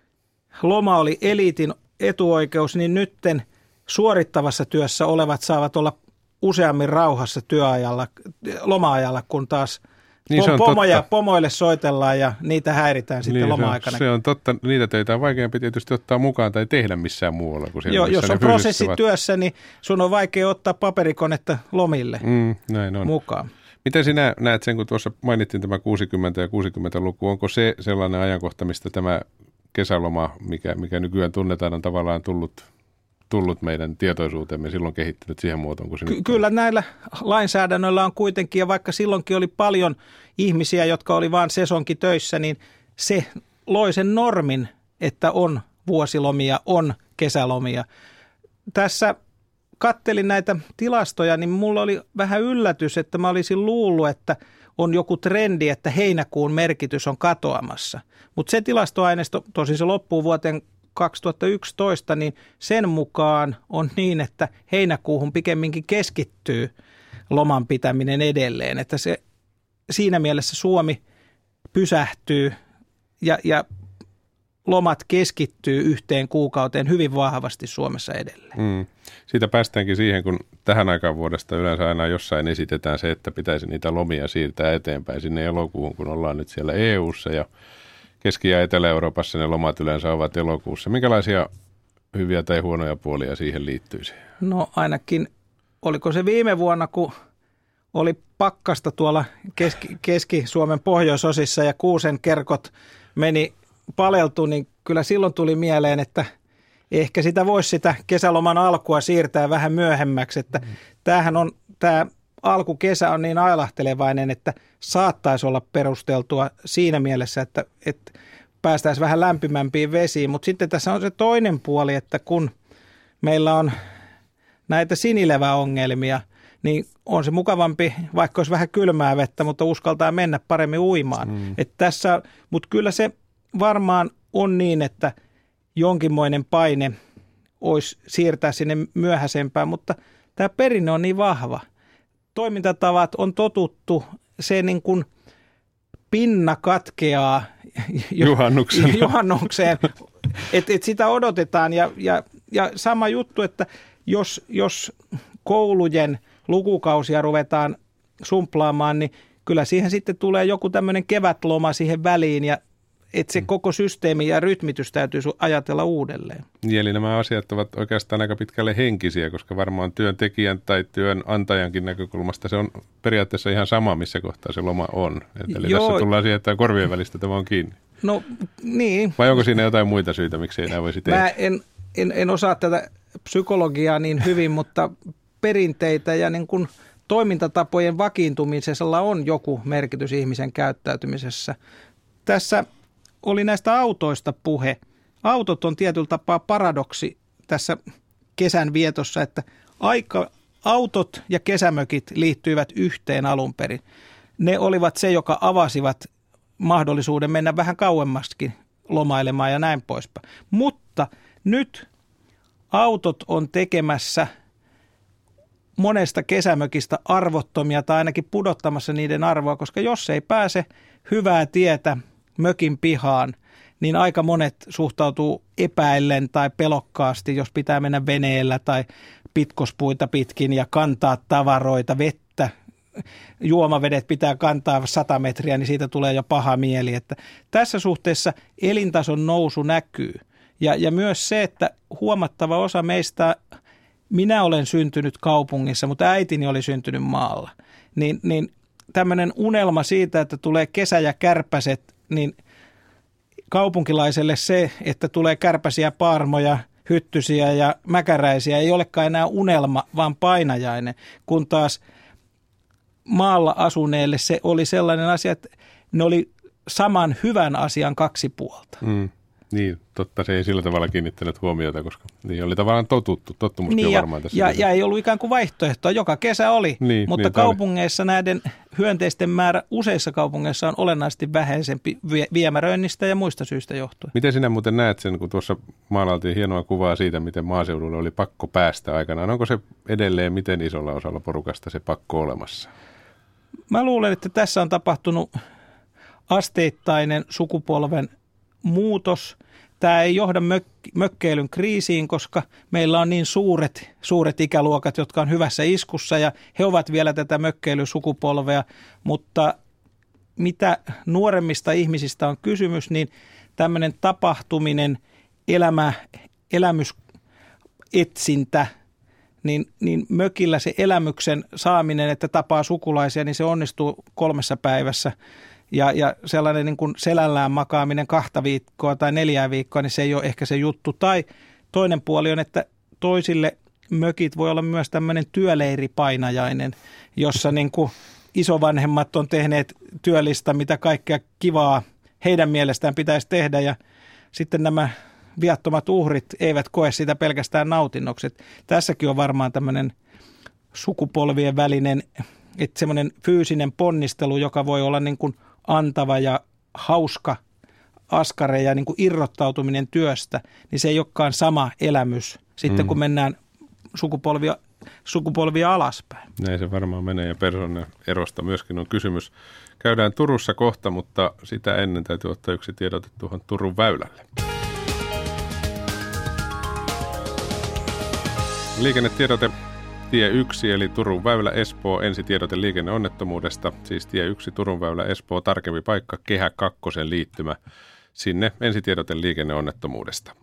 loma oli eliitin etuoikeus, niin nytten suorittavassa työssä olevat saavat olla useammin rauhassa työajalla, loma-ajalla, kun taas niin pomoja, pomoille soitellaan ja niitä häiritään sitten niin, loma-aikana. Se on, se on totta. Niitä töitä on vaikeampi tietysti ottaa mukaan tai tehdä missään muualla kuin siellä, Joo, missä jos on prosessityössä, niin sun on vaikea ottaa paperikonetta lomille mm, näin on. mukaan. Miten sinä näet sen, kun tuossa mainittiin tämä kuusikymmentä- ja kuusikymmentäluku, onko se sellainen ajankohta, mistä tämä kesäloma, mikä, mikä nykyään tunnetaan, on tavallaan tullut, tullut meidän tietoisuuteemme, silloin kehittynyt siihen muotoon kuin se Ky- nyt Kyllä näillä lainsäädännöillä on kuitenkin, ja vaikka silloinkin oli paljon ihmisiä, jotka oli vain sesonkitöissä, niin se loi sen normin, että on vuosilomia, on kesälomia. Tässä kattelin näitä tilastoja, niin mulla oli vähän yllätys, että mä olisin luullut, että on joku trendi, että heinäkuun merkitys on katoamassa. Mutta se tilastoaineisto, tosin se loppuu vuoteen kaksituhattayksitoista, niin sen mukaan on niin, että heinäkuuhun pikemminkin keskittyy loman pitäminen edelleen. Että se, siinä mielessä Suomi pysähtyy ja, ja lomat keskittyy yhteen kuukauteen hyvin vahvasti Suomessa edelleen. Mm. Siitä päästäänkin siihen, kun tähän aikaan vuodesta yleensä aina jossain esitetään se, että pitäisi niitä lomia siirtää eteenpäin sinne elokuuhun, kun ollaan nyt siellä E U:ssa ja Keski- ja Etelä-Euroopassa ne lomat yleensä ovat elokuussa. Minkälaisia hyviä tai huonoja puolia siihen liittyisi? No ainakin, oliko se viime vuonna, kun oli pakkasta tuolla Keski- Keski-Suomen pohjoisosissa ja kuusen kerkot meni paleltu, niin kyllä silloin tuli mieleen, että ehkä sitä voisi sitä kesäloman alkua siirtää vähän myöhemmäksi, että mm. tämähän on, tämä alkukesä on niin ailahtelevainen, että saattaisi olla perusteltua siinä mielessä, että, että päästäisiin vähän lämpimämpiin vesiin, mutta sitten tässä on se toinen puoli, että kun meillä on näitä sinileväongelmia, niin on se mukavampi, vaikka olisi vähän kylmää vettä, mutta uskaltaa mennä paremmin uimaan. Mm. Että tässä, mutta kyllä se varmaan on niin, että jonkinmoinen paine olisi siirtää sinne myöhäisempään, mutta tämä perinne on niin vahva. Toimintatavat on totuttu, se niin kuin pinna katkeaa juhannukseen, juhannukseen että et sitä odotetaan. Ja, ja, ja sama juttu, että jos, jos koulujen lukukausia ruvetaan sumplaamaan, niin kyllä siihen sitten tulee joku tämmöinen kevätloma siihen väliin ja että se koko systeemi ja rytmitys täytyy ajatella uudelleen. Eli nämä asiat ovat oikeastaan aika pitkälle henkisiä, koska varmaan työntekijän tai työnantajankin näkökulmasta se on periaatteessa ihan sama, missä kohtaa se loma on. Eli Joo. tässä tullaan siihen, että korvien välistä tämä on kiinni. No niin. Vai onko siinä jotain muita syitä, miksi ei näin voisi tehdä? Mä en, en, en osaa tätä psykologiaa niin hyvin, mutta perinteitä ja niin kuin toimintatapojen vakiintumisella on joku merkitys ihmisen käyttäytymisessä. Tässä oli näistä autoista puhe. Autot on tietyllä tapaa paradoksi tässä kesän vietossa, että aika, autot ja kesämökit liittyivät yhteen alun perin. Ne olivat se, joka avasivat mahdollisuuden mennä vähän kauemmaskin lomailemaan ja näin poispäin. Mutta nyt autot on tekemässä monesta kesämökistä arvottomia tai ainakin pudottamassa niiden arvoa, koska jos ei pääse hyvää tietä mökin pihaan, niin aika monet suhtautuu epäillen tai pelokkaasti, jos pitää mennä veneellä tai pitkospuita pitkin ja kantaa tavaroita, vettä. Juomavedet pitää kantaa sata metriä, niin siitä tulee jo paha mieli. Että tässä suhteessa elintason nousu näkyy. Ja, ja myös se, että huomattava osa meistä, minä olen syntynyt kaupungissa, mutta äitini oli syntynyt maalla, niin, niin tämmöinen unelma siitä, että tulee kesä ja kärpäset, niin kaupunkilaiselle se, että tulee kärpäsiä, paarmoja, hyttysiä ja mäkäräisiä ei olekaan enää unelma, vaan painajainen, kun taas maalla asuneelle se oli sellainen asia, että ne oli saman hyvän asian kaksi puolta. Mm. Niin, totta, se ei sillä tavalla kiinnittänyt huomiota, koska niin oli tavallaan totuttu, tottumuskin niin, on ja, varmaan tässä. Ja, ja ei ollut ikään kuin vaihtoehtoa, joka kesä oli, niin, mutta niin, kaupungeissa oli. Näiden hyönteisten määrä useissa kaupungeissa on olennaisesti vähäisempi viemäröinnistä ja muista syistä johtuen. Miten sinä muuten näet sen, kun tuossa maalailtiin hienoa kuvaa siitä, miten maaseudulla oli pakko päästä aikanaan? Onko se edelleen miten isolla osalla porukasta se pakko olemassa? Mä luulen, että tässä on tapahtunut asteittainen sukupolven muutos. Tämä ei johda mök- mökkeilyn kriisiin, koska meillä on niin suuret, suuret ikäluokat, jotka on hyvässä iskussa ja he ovat vielä tätä mökkeilysukupolvea, mutta mitä nuoremmista ihmisistä on kysymys, niin tämmöinen tapahtuminen, elämä, elämysetsintä, niin, niin mökillä se elämyksen saaminen, että tapaa sukulaisia, niin se onnistuu kolmessa päivässä. Ja, ja sellainen niin kuin selällään makaaminen kahta viikkoa tai neljää viikkoa, niin se ei ole ehkä se juttu. Tai toinen puoli on, että toisille mökit voi olla myös tämmöinen työleiripainajainen, jossa niin kuin isovanhemmat on tehneet työllistä, mitä kaikkea kivaa heidän mielestään pitäisi tehdä. Ja sitten nämä viattomat uhrit eivät koe sitä pelkästään nautinnoksi. Tässäkin on varmaan tämmöinen sukupolvien välinen, että semmoinen fyysinen ponnistelu, joka voi olla niin kuin antava ja hauska askare ja niin kuin irrottautuminen työstä, niin se ei olekaan sama elämys sitten, mm. kun mennään sukupolvia, sukupolvia alaspäin. Näin se varmaan menee ja persoonan erosta myöskin on kysymys. Käydään Turussa kohta, mutta sitä ennen täytyy ottaa yksi tiedote tuohon Turun väylälle. Liikennetiedote. Tie yksi eli Turun väylä Espoo, ensitiedote liikenneonnettomuudesta, siis tie yksi Turun väylä Espoo, tarkempi paikka Kehä kakkosen liittymä, sinne ensitiedote liikenneonnettomuudesta.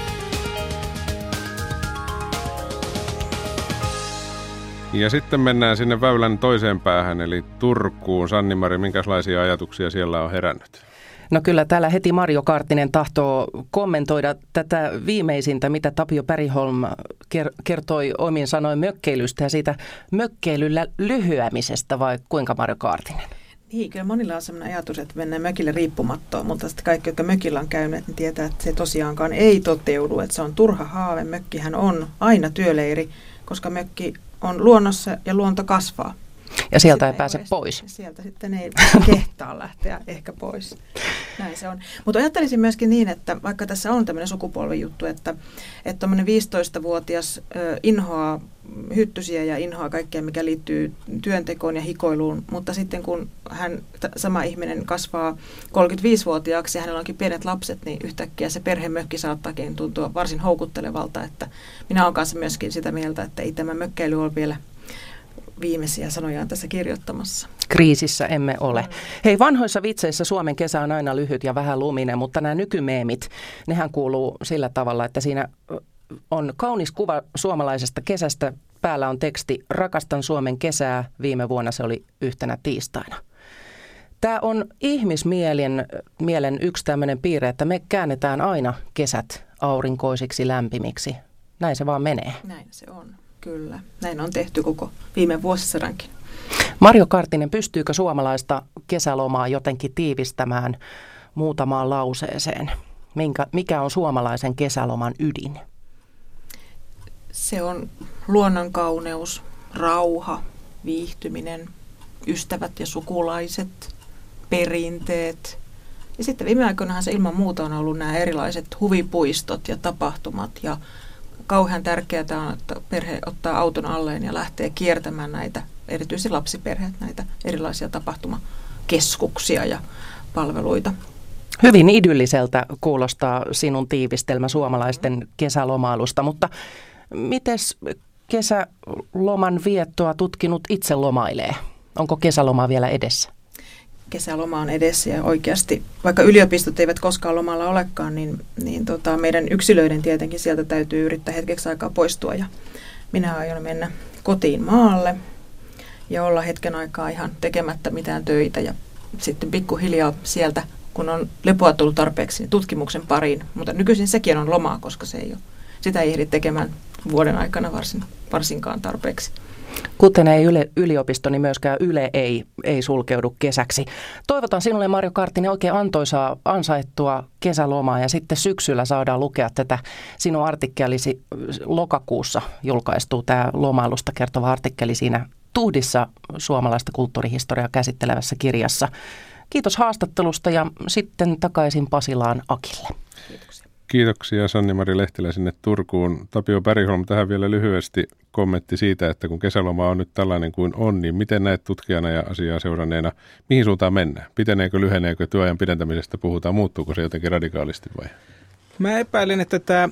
Ja sitten mennään sinne väylän toiseen päähän eli Turkuun. Sanni-Mari, minkälaisia ajatuksia siellä on herännyt? No kyllä täällä heti Marjo Kaartinen tahtoo kommentoida tätä viimeisintä, mitä Tapio Bergholm kertoi omin sanoin mökkeilystä ja siitä mökkeilyllä lyhyämisestä, vai kuinka Marjo Kaartinen? Niin, kyllä monilla on sellainen ajatus, että mennään mökille riippumattoon, mutta sitten kaikki, jotka mökillä on käyneet, niin tietää, että se tosiaankaan ei toteudu, että se on turha haave. Mökkihän on aina työleiri, koska mökki on luonnossa ja luonto kasvaa. Ja sieltä ei pääse pois. Sieltä sitten ei kehtaa lähteä ehkä pois. Näin se on. Mutta ajattelisin myöskin niin, että vaikka tässä on tämmöinen sukupolvijuttu, että että tuommoinen viisitoistavuotias ö, inhoaa hyttysiä ja inhoaa kaikkea, mikä liittyy työntekoon ja hikoiluun, mutta sitten kun hän, t- sama ihminen kasvaa kolmekymmentäviisivuotiaaksi ja hänellä onkin pienet lapset, niin yhtäkkiä se perhemökki saattaakin tuntua varsin houkuttelevalta, että minä olen kanssa myöskin sitä mieltä, että ei tämä mökkeily ole vielä viimeisiä sanojaan tässä kirjoittamassa. Kriisissä emme ole. Hei, vanhoissa vitseissä Suomen kesä on aina lyhyt ja vähän luminen, mutta nämä nykymeemit, nehän kuuluu sillä tavalla, että siinä on kaunis kuva suomalaisesta kesästä. Päällä on teksti, rakastan Suomen kesää, viime vuonna se oli yhtenä tiistaina. Tämä on ihmismielen mielen yksi tämmöinen piirre, että me käännetään aina kesät aurinkoisiksi, lämpimiksi. Näin se vaan menee. Näin se on. Kyllä, näin on tehty koko viime vuosisadankin. Marjo Kaartinen, pystyykö suomalaista kesälomaa jotenkin tiivistämään muutamaan lauseeseen? Minkä, mikä on suomalaisen kesäloman ydin? Se on luonnon kauneus, rauha, viihtyminen, ystävät ja sukulaiset, perinteet. Ja sitten viime aikoinahan se ilman muuta on ollut nämä erilaiset huvipuistot ja tapahtumat ja kauhean tärkeää on, että perhe ottaa auton alleen ja lähtee kiertämään näitä, erityisesti lapsiperheet, näitä erilaisia tapahtumakeskuksia ja palveluita. Hyvin idylliseltä kuulostaa sinun tiivistelmä suomalaisten kesälomailusta, mutta mites kesäloman viettoa tutkinut itse lomailee? Onko kesäloma vielä edessä? Kesäloma on edessä ja oikeasti, vaikka yliopistot eivät koskaan lomalla olekaan, niin, niin tota, meidän yksilöiden tietenkin sieltä täytyy yrittää hetkeksi aikaa poistua. Ja minä aion mennä kotiin maalle ja olla hetken aikaa ihan tekemättä mitään töitä ja sitten pikkuhiljaa sieltä, kun on lepoa tullut tarpeeksi, niin tutkimuksen pariin. Mutta nykyisin sekin on lomaa, koska se ei ole, sitä ei ehdi tekemään vuoden aikana varsin, varsinkaan tarpeeksi. Kuten ei yle, yliopisto, niin myöskään Yle ei, ei sulkeudu kesäksi. Toivotan sinulle, Marjo Karttinen, oikein antoisaa ansaittua kesälomaa ja sitten syksyllä saadaan lukea tätä sinun artikkelisi. Lokakuussa julkaistuu tämä lomailusta kertova artikkeli siinä Tuhdissa suomalaista kulttuurihistoriaa käsittelevässä kirjassa. Kiitos haastattelusta ja sitten takaisin Pasilaan Akille. Kiitoksia. Kiitoksia Sanni-Mari Lehtilä sinne Turkuun. Tapio Bergholm, tähän vielä lyhyesti kommentti siitä, että kun kesäloma on nyt tällainen kuin on, niin miten näet tutkijana ja asiaa seuranneena, mihin suuntaan mennään? Piteneekö, lyheneekö, työajan pidentämisestä puhutaan, muuttuuko se jotenkin radikaalisti vai? Mä epäilen, että tämä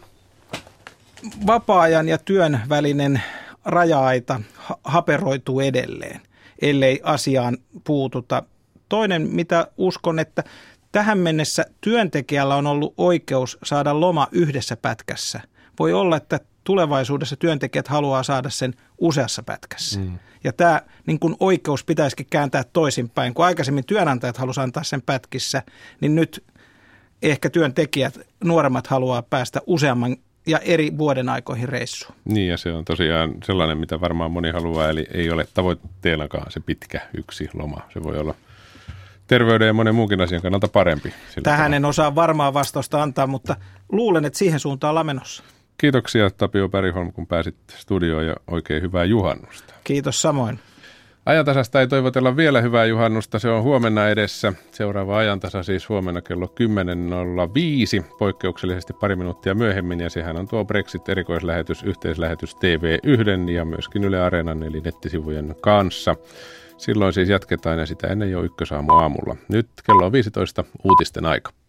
vapaa-ajan ja työn välinen raja-aita haperoituu edelleen, ellei asiaan puututa. Toinen, mitä uskon, että tähän mennessä työntekijällä on ollut oikeus saada loma yhdessä pätkässä. Voi olla, että tulevaisuudessa työntekijät haluaa saada sen useassa pätkässä. Mm. Ja tämä niin kun oikeus pitäisikin kääntää toisinpäin. Kun aikaisemmin työnantajat halusivat antaa sen pätkissä, niin nyt ehkä työntekijät, nuoremmat haluaa päästä useamman ja eri vuoden aikoihin reissuun. Niin, ja se on tosiaan sellainen, mitä varmaan moni haluaa, eli ei ole tavoitteenakaan se pitkä yksi loma. Se voi olla terveyden ja monen muunkin asian kannalta parempi. Tähän tavalla. En osaa varmaa vastausta antaa, mutta luulen, että siihen suuntaan ollaan menossa. Kiitoksia Tapio Bergholm, kun pääsit studioon ja oikein hyvää juhannusta. Kiitos samoin. Ajantasasta ei toivotella vielä hyvää juhannusta, se on huomenna edessä. Seuraava ajantasa siis huomenna kello kymmenen nolla viisi, poikkeuksellisesti pari minuuttia myöhemmin, ja sehän on tuo Brexit-erikoislähetys, yhteislähetys T V yksi ja myöskin Yle Areenan eli nettisivujen kanssa. Silloin siis jatketaan ja sitä ennen jo ykkösaamu aamulla. Nyt kello on viisitoista, uutisten aika.